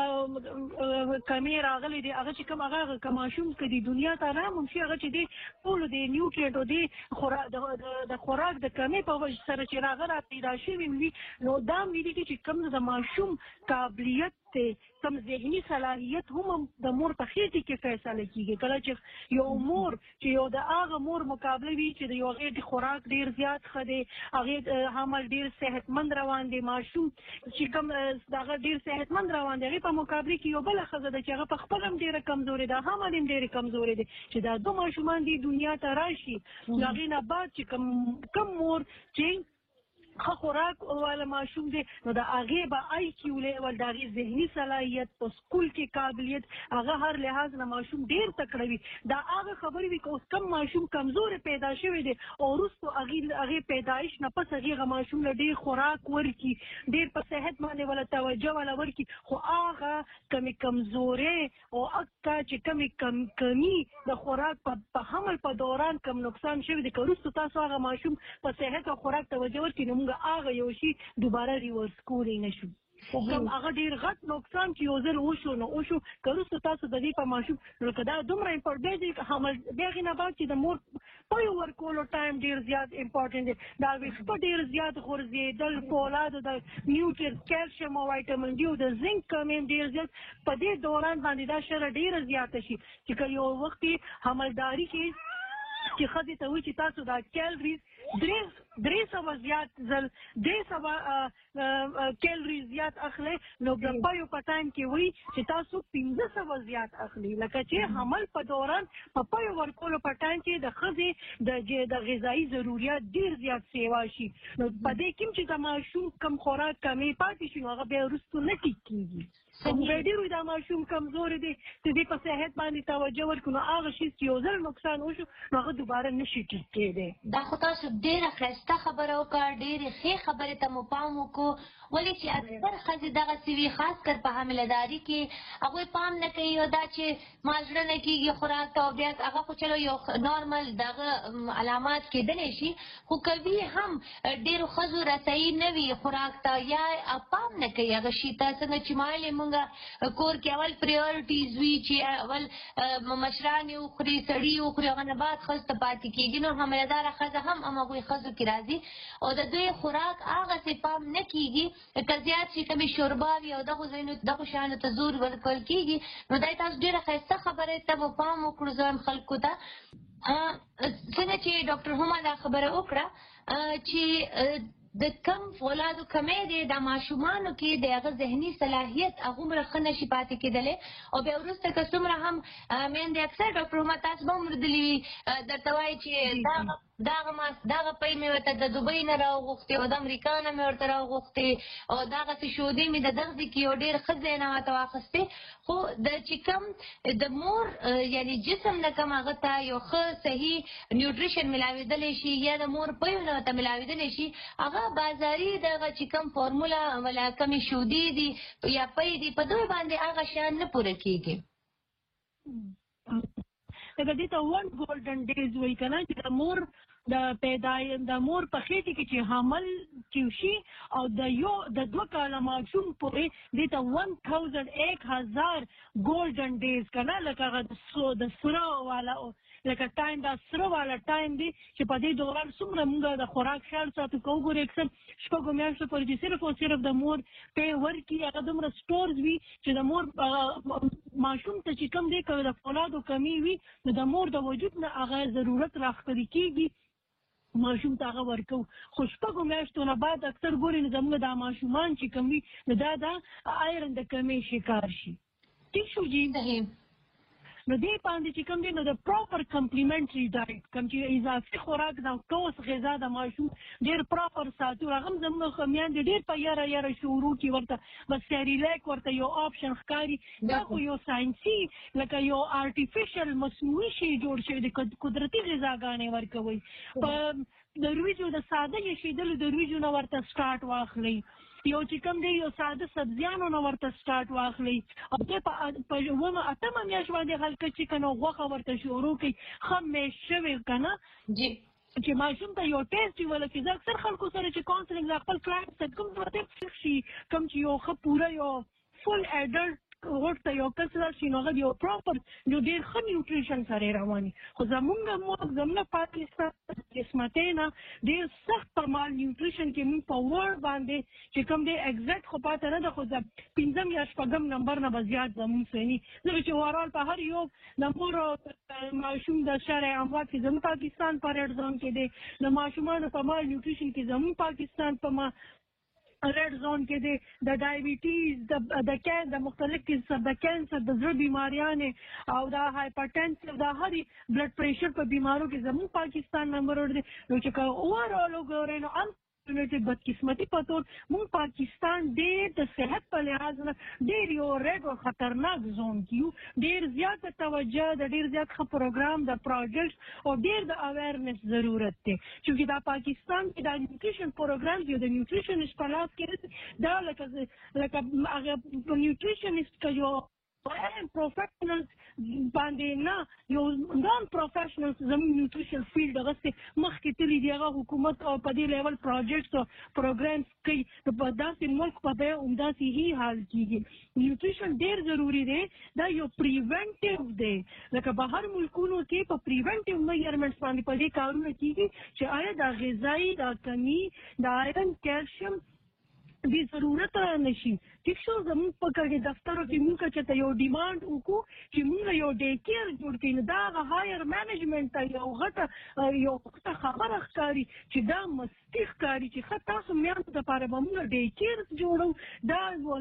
کمې راغلی دی هغه چې کوم هغه که ماشوم که د دنیا ته رامم شي هغه چې دی ټولو د نیوټرینټ او د خوراک د کمې په وجه سره چې هغه را پیدا شوي وي نو دا هم ویلي دي چې کوم د ماشوم قابلیت دی کوم ذهني صلاحیت هم د مور په خېټې کې فیصله کېږي کله چې یو مور چې یو د هغه مور مقابله وي چې د یو هغې د خوراک ډېر زیات ښه دی هغې حمل ډېر صحتمند روان دی ماشوم چې کوم د هغه ډېر صحتمند روان دی هغې په مقابله کې یو بله ښځه ده چې هغه په خپله هم ډېره کمزورې ده حمل هم ډېرې کمزورې دی چې دا دوه ماشومان دي دنیا ته راشي د هغې نه بعد چې کوم مور چې ښه خوراک والا ماشوم دی نو د هغې به آی کیو لیول د هغې ذهني صلاحیت په سکول کې قابلیت هغه هر لحاظ نه ماشوم ډېر تکړه وي دا هغه خبرې وي که اوس کم ماشوم کمزورې پیدا شوی دی او وروستو هغې پیدایش نه پس هغې هغه ماشوم له ډېر خوراک ورکړي ډېر په صحت باندې وله توجه وله ورکړي خو هغه کمې کمزورې او هغه چې کمې کمي د خوراک په حمل په دوران کم نقصان شوی دی که وروستو تاسو هغه ماشوم په صحت او خوراک توجه ورکړي نو هغه یو شي دوباره ریورس کولی نشو کوم هغه ډېر غټ نقصان چې یو ځل وشو نو وشو که وروسته تاسو د دې په ماشوم نو که دا دومره امپورټ دی حمل د هغې نه بعد چې د مور پویو ورکولو ټایم ډېر زیات امپورټنټ دی دا ویښته ډېر زیات غورځېدل په اولادو د نیوټرین کیلشیم او وایټامین ډي او د زنک کمي هم ډېر زیات په دې دوران باندې دا شره ډېره زیاته شي چې که یو وخت کې حملداري کې چې ښځې ته وایي چې تاسو دا کیلریز 300 زیات ځل 300 کیلریز زیات اخلي نو د پایو په ټایم کې وایي چې تاسو 1500 زیات اخلي لکه چې حمل په دوران په پایو ورکولو په ټایم کې د ښځې د غذایي ضروریات ډېر زیات سیوا شي نو په دې کې چې د ماشوم کم خوراک کمې پاتې شي نو هغه بیا وروستو نه ټیک کېږي ډېر وي دا ماشوم کمزورې دی چې دې په صحت باندې توجه ورکړو نو هغه شي چې یو ځل نقصان وشو نو هغه دوباره نشي ټیک کېدی دا خو تاسو ډېره ښایسته خبره وکړه ډېرې ښې خبرې ته مو پام وکړو ولې چې اکثر ښځې دغسې وي خاص کر په حاملهداري کې هغوی پام نه کوي او دا چې ما زړه نه کېږي خوراک ته او بیا هغه خو چلو یو نارمل دغه علامات کېدلی شي خو که وي هم ډېرو ښځو رسایي نه وي خوراک ته یا پام نه کوي هغه شي ته څنګه چې مایلې مونږ کور کې اول پریورټیز وي چې اول مشران یې وخوري سړي یې وخوري هغه نه بعد ښځو ته پاتې کېږي نو حاملهداره ښځه هم همهغوی ښځو کې راځي او د دوی خوراک هغسې پام نه کېږي که زیات شي کمې شوربا وي او دغو شیانو ته زور ورکول کېږي نو دا تاسو ډېره ښایسته خبرې ته به پام وکړو زه هم خلکو ته څنګه چې ډاکټر هما دا خبره وکړه چې د کم اولادو کمی دی د ماشومانو کې د هغه ذهني صلاحیت هغومره ښه نشي پاتې کېدلی او بیا وروسته که څومره هم میندې اکثر ډاکټر هما تاسو به هم لیدلي وي درته وایي چې دغه پی مې ورته د دوبۍ نه راوغوښتې او د امریکا نه مې ورته راوغوښتې او دغسې شودې مې د دغسې کې یو ډېر ښه ځای نه ورته واخیستې خو چې کوم د مور یعنې جسم نه کوم هغه ته یو ښه صحیح نیوټریشن ملاوېدلی شي یا د مور پیو نه ورته ملاوېدلی شي هغه بازاري دغه چې کوم فارموله ولا کمې شودې دي یا پی دي په دوی باندې هغه شیان نه پوره کېږي لکه دې ته ون ګولډن ډیز وایي که نه چې د مور د مور په خېټې کې چې حمل چې شي او د 2 کاله ماشوم پورې دې ته 1000 ګولډن ډیز که نه لکه هغه د سره والا لکه ټایم دا سره والا ټایم دی چې په دې دوران څومره موږ د خوراک خیال ساتو که وګورو اکثر شپږو میاشتو پورې چې صرف او صرف د مور پی ورکړي هغه دومره سټورز وي چې د مور ماشوم ته چې کوم دی که د فولادو کمی وي نو د مور د وجود نه هغه ضرورت راښکلي کېږي ماشوم ته هغه ورکو خو شپږو میاشتو نه بعد اکثر ګوري نو زموږ دا ماشومان چې کوم وي نو دا د آیرن د کمۍ شکار شي ټیک شو جی نو دې باندې چې کوم دی نو د پراپر کمپلیمنټري ډایټ کوم چې اضافي خوراک د ټوس غذا د ماشوم ډېر پراپر ساتو هغه هم زموږ میندې ډېر په یاره شروع کې ورته بس سیریلیک ورته یو آپشن ښکاري دا خو یو ساینسي لکه یو آرټیفیشل مصنوعي شی جوړ شوی دی قدرتي غذاګانې ورکوئ په د وریجو د ساده یشېدلو د وریجو نه ورته سټارټ واخلئ یو چې کوم دی یو ساده سبزیانو نه ورته سټارټ واخلئ او دې په 8مه میاشت باندې هلکه چې که نه غوښه ورته شروع کړئ ښه میش شوې که نه چې ماشوم ته یو ټیسټ ولکې زه اکثر خلکو سره چې کاونسلینګ د خپل کلاینټ سره کوم ورته شي کوم چې یو ښه پوره یو فل اډلټ ورته یو کس راشي نو هغه یو پراپر نو ډېر ښه نیوټریشن سره رواني خو زمونږ پاکستان قسمتې نه ډېر سخت په مال نیوټریشن کې موږ په ورډ باندې چې کوم دی ایگزیکټ خو پاته نه ده خو پنځم یا شپږم نمبر نه به زیات زمونږ سني ځکه چې اوورال په هر یو د مور ماشوم د شرع اموات کې زموږ پاکستان په ریډ زون کې دی د ماشومانو په مال نیوټریشن کې زموږ پاکستان په ریډ زون کې دی د ډایبیټیز د مختلف قسم د کینسر د زړه بیماریانې او د هایپرټنسیو د هرې بلډ پریشر په بیمارو کې زموږ پاکستان نمبر ور دی نو چې که اوورال وګورئ نو بدقسمتي په تور موږ پاکستان ډېر د صحت په لحاظ نه ډېر یو ریډ او خطرناک زون کې یو ډېر زیاته توجه د ډېر زیات ښه پروګرام د پروجیکټ او ډېر د اویرنس ضرورت دی چې دا پاکستان کې د نیوټریشن پروګرام یو د نیوټریشنسټ په لاس کې دا لکه هغه نیوټریشنسټ که یو پروفیشنل باندې نه یو نان پروفیشنل زموږ نیوټریشن فیلډ هغسې مخکې تللي دي هغه حکومت او په دې لیول پروجیکټس او پروګرامس کوي نو په داسې ملک په بیا همداسې هي حال کېږي نیوټریشن ډېر ضروري دی دا یو پریونټیو دی لکه بهر ملکونو کې په پریونټیو میجرمنټس باندې په دې کارونه کېږي چې آیا دا غذایي دا کمي د آیرن کیلشیم دې ضرورت را نشي ټیک شو زموږ په کړي دفترو کې موږ چې ته یو ډیمانډ وکړو چې موږ یو ډے کیر جوړ کړو نو دا هغه هایر مینجمنټ ته یو غټه خبره ښکاري چې دا مستي ښکاري چې ښه تاسو میانو دپاره به موږ ډے کیر جوړو دا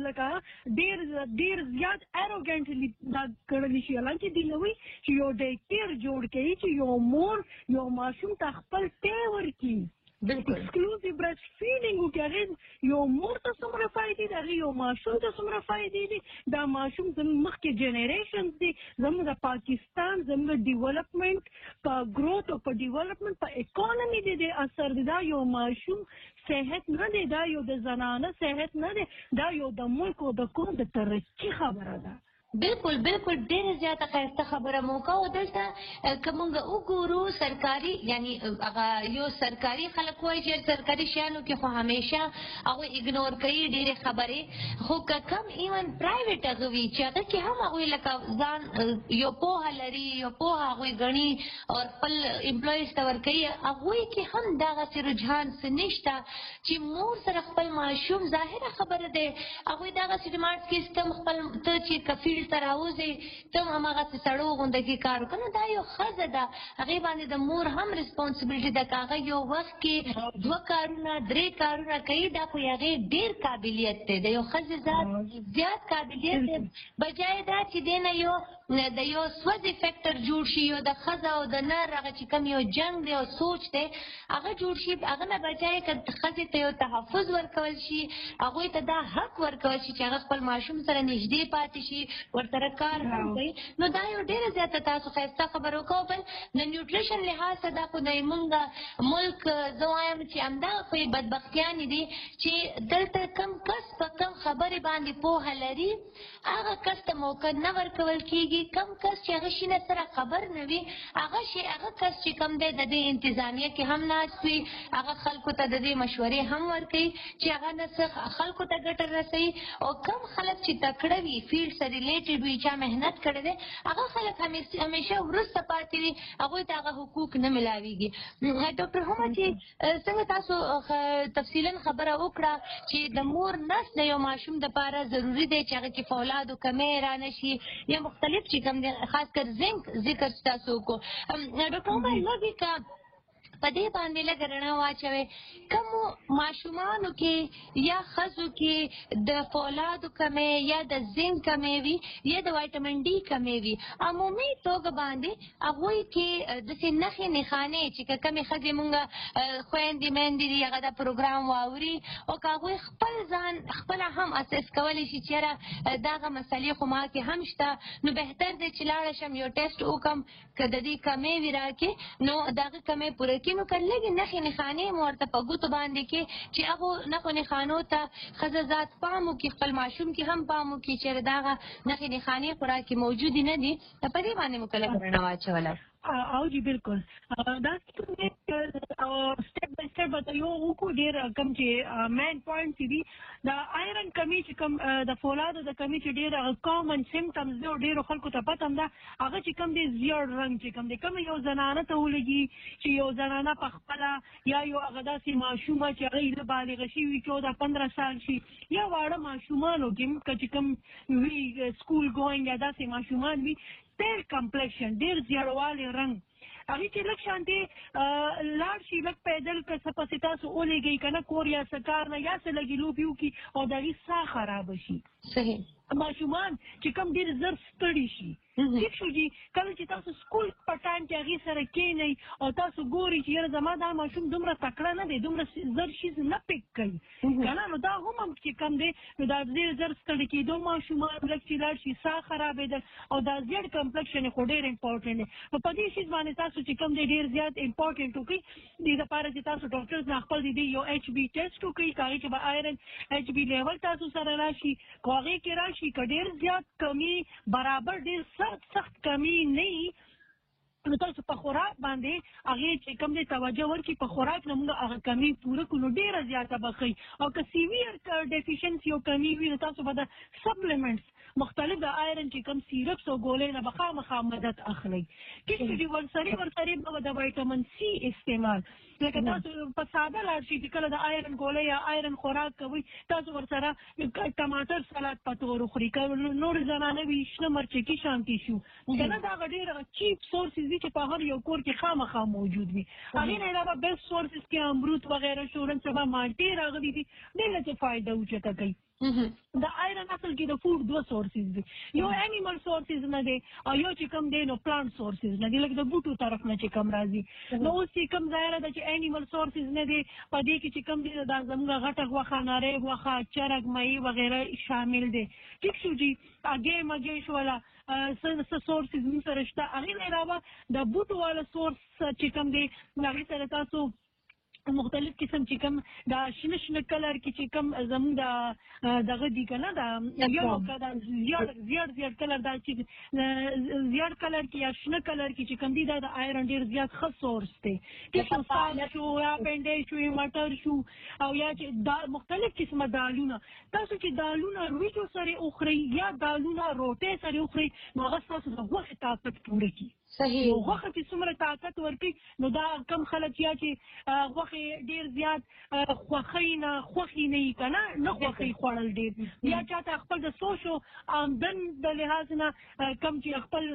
لکه ډېر زیات ایروګینټلی دا کړلی شي حالانکې دې نه وي چې یو ډے کیر جوړ کړي چې یو مور یو ماشوم ته خپل ټی ورکړي ایکسکلوزیو برسټ فیډینګ وکړي یو مور ته څومره فایدې دي هغې یو ماشوم ته څومره فایدې دي دا ماشوم زموږ مخکې جنریشنز دي زموږ د پاکستان زموږ ډیولپمنټ په ګروت او په ډیولپمنټ په اکانومي دی د اثر دی دا یو ماشوم صحت نه دی دا یو د زنانه صحت نه دی دا یو د ملک او د قوم د ترقي خبره ده بالکل بالکل ډېره زیاته ښایسته خبره مو وکړه او دلته که موږ وګورو سرکاري یعنی هغه یو سرکاري خلک وایي چې سرکاري شیانو کې خو همیشه هغوی اګنور کوي ډېرې خبرې خو که کم ایون پرایویټ هغه وي چې هغه کې هم هغوی لکه ځان یو پوهه لري یو پوهه هغوی ګڼي او خپل امپلویز ته ورکوي هغوی کې هم دغسې رجحان څه نشته چې مور سره خپل ماشوم ظاهره خبره دی هغوی دغسې ډیمانډ کې کم خپل ته چې کفیل ته راوځې ته هم هماغسې سړو غونده کې کار وکړه نو دا یو ښځه ده هغې باندې د مور هم ریسپانسبلټي ده که هغه یو وخت کې 2 کارونه 3 کارونه کوي دا خو هغې ډېر قابلیت دی د یو ښځې ذات زیات قابلیت دی بجای دا چې دی نه د یو سوځي فیکټر جوړ شي یو د ښځه او د نر هغه چې کوم یو جنګ دی او سوچ دی هغه جوړ شي هغه نه بجای که ښځې ته یو تحفظ ورکول شي هغوی ته دا حق ورکول شي چې هغه خپل ماشوم سره نږدې پاتې شي ورسره کار هم کوي نو دا یو ډېره زیاته تاسو ښایسته خبره وکړو بل د نیوټریشن لحاظ څه دا خو د موږ ملک زه وایم چې همدغه خو یې بدبختیانې دي چې دلته کم کس په کم خبرې باندې پوهه لري هغه کس ته موقع نه ورکول کېږي کم کس چې هغه شي نه سره خبر نه وي هغه کس چې کم دی د دې انتظامیه کې هم ناست وي هغه خلکو ته د دې مشورې هم ورکوي چې هغه نه څه خلکو ته ګټه رسوي او کم خلک چې تکړه وي فیلډ سره ریلیټډ وي چا محنت کړی دی هغه خلک همیشه وروسته پاتې وي هغوی ته هغه حقوق نه ملاویږي ډاکټر حمد چې څنګه تاسو تفصیلا خبره وکړه چې د مور نس د یو ماشوم دپاره ضروري دی چې هغه کې فولادو کمی رانه شي یا مختلف چې کوم دی خاص کر زنک ذکر چې تاسو وکړو ډاکټر حمد لږې که په دې باندې لږ رڼا واچوئ کومو ماشومانو کې یا ښځو کې د فولادو کمی یا د زنک کمی وي یا د وایټامین ډي کمی وي عمومي توګه باندې هغوی کې داسې نښې نښانې چې که کمې ښځې مونږ خویندې میندې دي هغه دا پروګرام واوري او که هغوی خپل ځان خپله هم اساس کولی شي چې یاره دغه مسلې خو ما کې هم شته نو بهتر دی چې لاړه شم یو ټیسټ وکړم که د دې کمی وي راکې نو دغه کمی پوره کړي نو که لږې نښې نښانې مو ورته په ګوتو باندې کې چې هغو نښو نښانو ته ښځه ذات پام وکړي خپل ماشوم کې هم پام وکړي چې دغه نښې نښانې خو راکې موجودې نه دي په دې باندې مو که لږ رڼا واچوله او جی بالکل دا سټپ بای سټپ به یو وکړو ډېر کم چې مین پوینټس دي د آیرن کمی چې کم د فولادو د کمی چې ډېر کامن سمټمز دي او ډېرو خلکو ته پته هم ده هغه چې کم دی زیړ رنګ چې کم دی کوم یو زنانه ته ولګي چې یو زنانه په خپله یا یو هغه داسې ماشومه چې هغه له بالغه شوي 14-15 سال شي یا واړه ماشومانو کې چې کوم وي سکول ګوینګ یا داسې ماشومان وي ډېر کمپلیکشن ډېر زیړوالی رنګ هغې چې لږ شانتې لاړ شي لږ پیدل که څه پسې تاسو ولېږئ که نه کور یا څه کار نه یا څه لږې لوبې وکړي او د هغې ساه خرابه شي صحیح ماشومان چې کوم ډېر زر ستړي شي ٹھیک شو جی کله چې تاسو سکول په ټایم کې هغې سره کښېنئ او تاسو ګورئ چې یاره زما دا ماشوم دومره تکړه نه دی دومره زر شیز نه پیک کوي که نه نو دا هم چې کم دی نو دا ډېر زر ستړي کېدو ماشومان لږ چې لاړ شي ساه خرابېدل او دا زیړ کمپلیکشن یې خو ډېر امپورټنټ دی نو په دې شیز باندې تاسو چې کوم دی ډېر زیات امپورټنټ وکړئ دې دپاره چې تاسو ډاکټرز نه خپل د یو ایچ بي ټیسټ وکړئ که هغې کې به آیرن ایچ بي لیول تاسو سره راشي که هغې کې راشي که ډېر زیات کمی برابر ډېر سخت کمی نه وي نو تاسو په خوراک باندې هغې چې کوم دی توجه ورکړي په خوراک نه موږ هغه کمی پوره کړو نو ډېره زیاته به ښي او که سیویر ډیفیشنسي او کمی وي نو تاسو به د سپلمنټس مختلف د آیرن چې کوم سیرپس او ګولۍ نه به خامخا مدد اخلئ ټیک شو چې ورسرې به د وایټامن سی استعمال لکه تاسو په ساده لاړ شي چې کله د آیرن ګولۍ یا آیرن خوراک کوئ تاسو ورسره ټماټر سلاد په تور وخورئ که نور زنانه وي شنه مرچکي شانتې شو که نه دا هغه ډېر چیپ سورسز دي چې په هر یو کور کې خامخا موجود وي هغې نه علاوه بیسټ سورسز کې امرود وغیره شورن سبا مالټې راغلي دي ډېر څه فایده اوچته کوي د آیرن اصل کې د فوډ دوه سورسز دي یو انیمل سورسز نه دی او یو چې کوم دی نو پلانټ سورسز نه دی لکه د بوټو طرف نه چې کوم راځي نو اوس چې کوم ظاهره ده چې انیمل سورسز نه دی په دې کې چې کوم دی دا زموږ غټه غوښه نری غوښه چرګ ماهي وغیره شامل دی ټیک شو جي هګۍ مګۍ شوله څه سورسز موږ سره شته هغې نه علاوه د بوټو والا سورس چې کوم دی هغې سره تاسو مختلف قسم چې کوم دا شنه شنه کلر کې چې کوم زموږ دغه دي که نه دا یو دا زیړ کلر دا چې زیړ کلر کې یا شنه کلر کې چې کوم دي دا د آیرن ډېر زیات ښه سورس دی چې سال شو یا پنډۍ شو مټر شو او یا چې مختلف قسمه دالونه تاسو چې دالونه وریجو سره وخورئ یا دالونه روټۍ سره وخورئ نو هغه ستاسو د غوښې طاقت پوره کړي صحیح غوښه چې څومره طاقت ورکړي نو دا کم خلک یا چې غوښې ډېر زیات خوښۍ نه خوښي نه وي که نه خوښۍ خوړل ډېر یا چاته خپل د سوچو آمدن د لحاظ نه کم چې خپل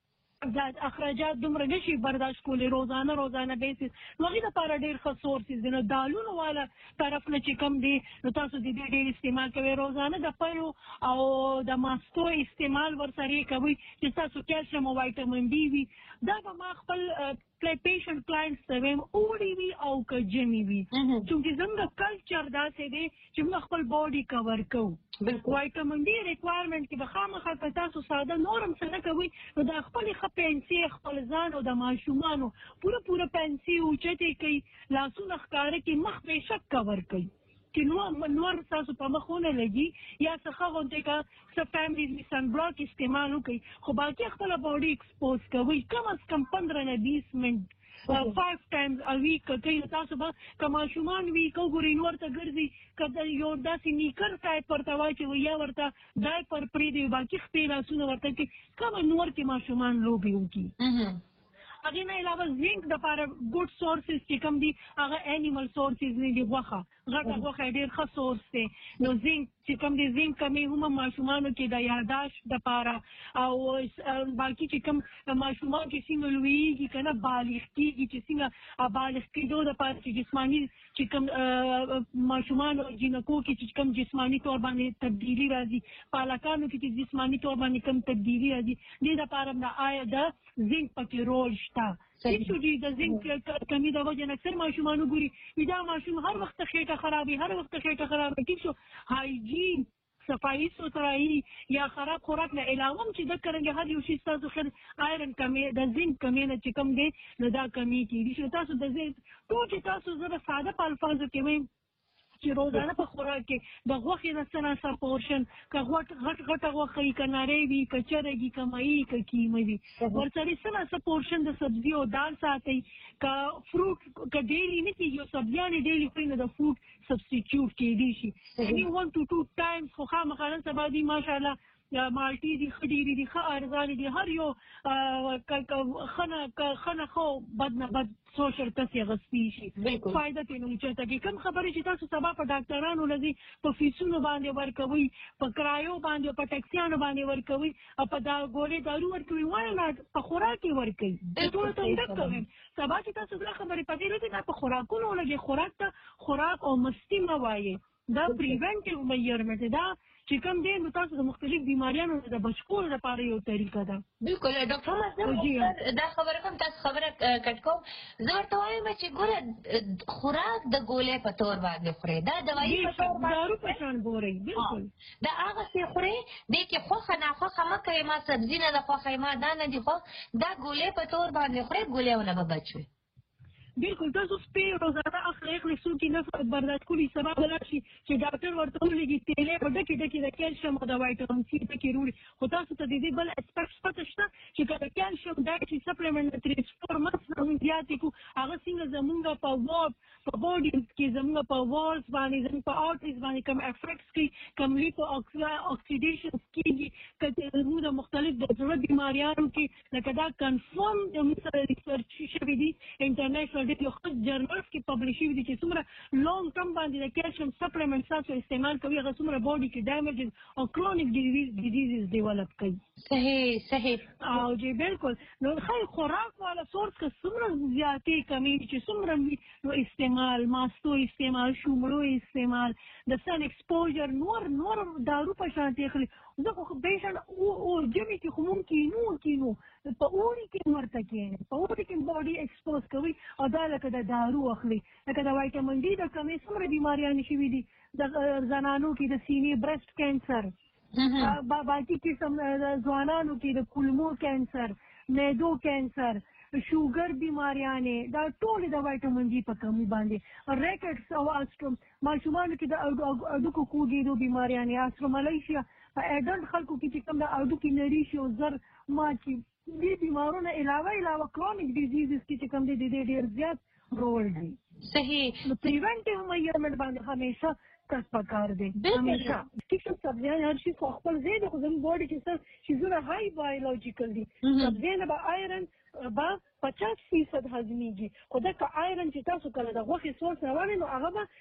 اخراجات دومره نشي برداشت کولی روزانه بیسس نو هغې دپاره ډېر ښه سورسز دي نو دالونو والا طرف نه چې کم دی نو تاسو د دې ډېر استعمال کوئ روزانه د پیو او د ماستو استعمال ورسره کوئ چې تاسو کیلشیم او وایټامین ډي وي دا به ما خپل پیشنټ کلاینټس ته ویم اوړي وي او که ژمي وي چونکې زموږ کلچر داسې دی چې موږ خپل باډي کور کوو وایټامین ډي ریکوایرمنټ کې به خامخا که تاسو ساده نور هم څه نه کوئ نو دا خپلې ښه پنسې خپل ځان او د ماشومانو پوره پنسې اوچتې کوي لاسونه ښکاره کړي مخ بېشک کور کوي چې نور تاسو په مخ ونه لګي یا څه ښه غوندې که څه فیملي سن بلاک استعمال وکړئ خو باقي خپله باډي ایکسپوز کوئ کم از کم 15 نه 20 منټ 5 times a week کوي تاسو به که ماشومان وي که وګورئ نو ورته ګرځي که یو داسې نیکر ټایپ ورته واچوي یا ورته ډایپر پرېږدي باقي خپې لاسونه ورته کوي کومه نور کې ماشومان لوبې وکړي هغې نه علاوه زینک دپاره ګډ سورسز چې کوم دي هغه انیمل سورسز نه دي غوښه غټه غوښه ډېر ښه سورس دی نو زینک چې کوم دی زینک کمی هم ماشومانو کې د یاداشت دپاره او باقي چې کوم ماشومان چې څنګه لویېږي که نه بالغ کېږي چې څنګه بالغ کېدو دپاره چې جسماني چې کوم ماشومانو جینکو کې چې کوم جسماني طور باندې تبدیلي راځي پالکانو کې چې جسماني طور باندې کوم تبدیلي راځي دې دپاره د زینک پکې رول شته ٹھیک شو جی د زینک کمی د وجه نه اکثر ماشومان وګوري دا ماشوم هر وخت خېټه خرابي ٹھیک شو هایجین صفائی ستھرائی یا خراب خوراک نه علاوه هم چې د کرنګ هر یو شی تاسو خیر آیرن کمی د زینک کمی نه چې کم دی نو دا کمی کیږي چې تاسو د زینک ټول چې تاسو زره ساده په الفاظو کې وایي چې روزانه په خوراک کې د غوښې نه څه ناڅه پورشن که غټه غوښه وي که نرۍ وي که چرګ وي که ماهي که کیمه وي ورسره څه ناڅه پورشن د سبزي او دال ساتئ که فروټ که ډیلی نه کېږي او سبزیانې ډیلی خوري نو د فروټ سبسټیټیوټ کېدی شي یعنې 1 to 2 times خو خامخا نن سبا دوی ماشاءالله مالټې دي ښه ډېرې دي ښه ارزانې دي هر یو ښه نه ښه بد نه بد سوشل کس یې اخیستی شي فایده ترې نه اوچته کړي کوم خبرې چې تاسو سبا په ډاکټرانو لځئ په فیسونو باندې ورکوئ په کرایو باندې په ټیکسیانو باندې ورکوئ او په ګولې دارو ورکوئ وایه په خوراک کې ورکوئ ټولو ته ډک کوئ سبا چې تاسو دا خبرې پدې لګئ دا په خوراکونو ولګئ خوراک ته خوراک او مستي مه وایې دا پریونټیو میجرمنټ دی دا چې کوم دی نو تاسو د مختلف بیماریانو د بچ کولو لپاره یو طریقه ده بالکل ډاکټر محمد دا خبره کوم تاسو خبره کټ کوم زه ورته وایم چې ګوره خوراک د ګولې په تور باندې خورئ دا دوايي په تور باندې دارو په شان ګورئ بالکل دا هغه څه خورئ دې کې خوښه ناخوښه مه کوئ ما سبزي نه ده خوښه ما دا نه دي خوښ دا ګولې په تور باندې خورئ ګولېونه به بچ وي بالکل تاسو سپې روزانه اخلئ څوک یې نه برداشت کړي سبا به لاړ شي چې ډاکټر ورته ولیکي تیلې په ډکې ډکې د کیلشیم او د وایټامین سي ډکې روړي خو تاسو ته د دې بل اسپیکټ پته شته چې که د کیلشیم ډایټري سپلیمنټ 3-4 منث زیاتې کړو هغه څنګه زمونږ په باډي کې زمونږ په والز باندې زمونږ په آرټریز باندې کوم افیکټس کوي کوم لیپو اکسیډیشن کېږي که زمونږ د مختلف د زړه بیماریانو کې لکه دا کنفرم زمونږ سره ریسرچ شوي دي انټرنیشنل د یو ښه جرنلز کې پبلش شوي دي چې څومره لانګ ټرم باندې د کیلشیم سپلیمنټ تاسو استعمال کوي هغه څومره باډي کې ډیمیجز او کرونیک ډیزیز ډیولپ کوي صحیح او جی بالکل نو خیر خوراک والا سورس که څومره زیاتې کمی چې څومره نو استعمال ماستو استعمال شومړو استعمال د سن ایکسپوژر نور دارو په شان اخلي زه خو بیشن او جمعي کې خو ممکن کینو په اوړي کې ورته کېني په اوړي کې باډي ایکسپوز کوي او دا لکه د دارو اخلي لکه د وایټامین ډي د کمې څومره بیماریانې شوي دي د زنانو کې د سینې برسټ کینسر باقي قسم ځوانانو کې د کولمو کینسر معدو کینسر شوګر بیماریانې دا ټول د وایټامین ډي په کمی باندې ریکټس او استروم ماشومانو کې د اډوکو کوډېدو بیماریانې استرومالیشیا په اډلټ خلکو کې چې کوم د اډوکو نری شي او زر ما چې دې بیمارونو علاوه کرونیک ډیزیزز کې چې کوم دي ډېر زیات رول دی صحیح نو پریونټیو میجرمنټ باندې همیشه کس پکار دی همیشه ټیک سبزیان هر شي خو خپل ځای د خو زموږ باډي کې څه شیزونه های بایولوژیکل دي سبزیانه به آیرن به 50% هضمېږي خو دا که آیرن چې تاسو کله د غوښې سورس راوړئ نو هغه به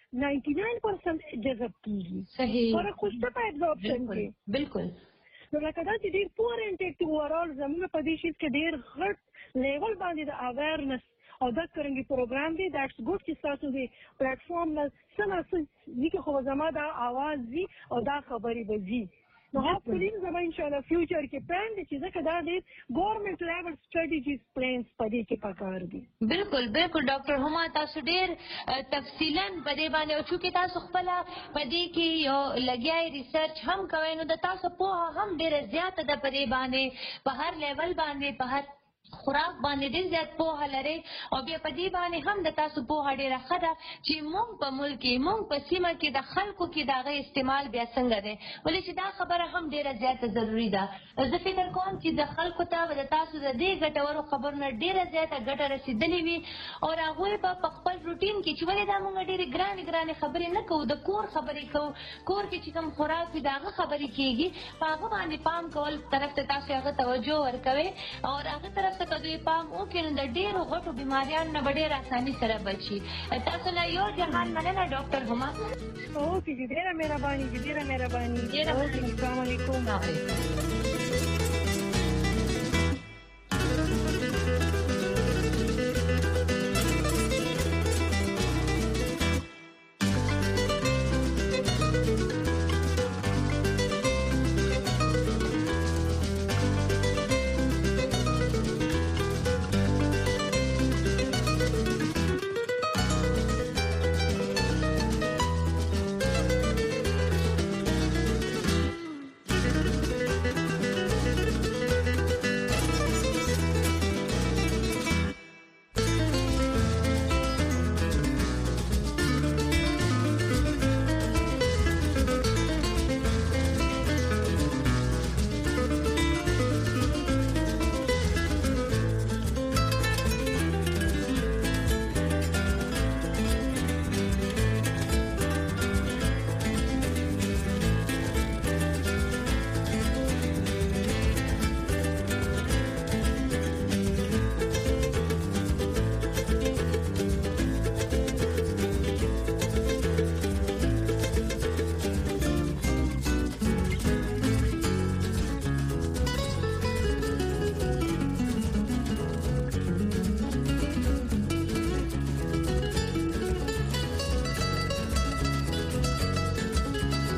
99% جذب کېږي صحیح فرق خو شته په ابزوربشن کې بالکل نو لکه دا چې ډېر پور انټیک اوورال زموږ په دې شي کې ډېر غټ لیول باندې د اویرنس او دا څرنګه پروګرام دی داټس ګډ چې تاسو دې پلیټفارم نه څه ځکه خو زما دا आवाज دي او دا خبرې به دي نو هاپلی زما ان شاء الله فیوچر کې پلان دي چې ځکه دا د ګورنمنت لیول سټریټیجیز پلانز پدې کې پکار دي بالکل ډاکټر هما تاسو ډېر تفصیلا پدې باندې او چې تاسو خپل پدې کې یو لګیاي ریسرچ هم کوئ نو د تاسو په هم ډېر زیات د پدې باندې په هر لیول باندې په هر خوراک باندې ډېر زیات پوهه لري او بیا په دې باندې هم د تاسو پوهه ډېره ښه ده چې موږ په ملک کې موږ په سیمه کې د خلکو کې د هغې استعمال بیا څنګه دی ولې چې دا خبره هم ډېره زیاته ضروري ده زه فکر کوم چې د خلکو ته د تاسو د دې ګټورو خبرو نه ډېره زیاته ګټه رسېدلې وي او هغوی به په خپل روټین کې چې ولې دا موږ ډېرې ګرانې خبرې نه کوو د کور خبرې کوو کور کې چې کوم خوراک وي د هغه خبرې کېږي په هغه باندې پام کول طرف ته تاسو هغه توجه ورکوئ او هغه طرف ته که دوی پام وکړي نو د ډېرو غټو بیماریانو نه به ډېر اساني سره بچ شي تاسو نه یو جهان مننه ډاکټر هما اوکې ډېره مهرباني السلام علیکم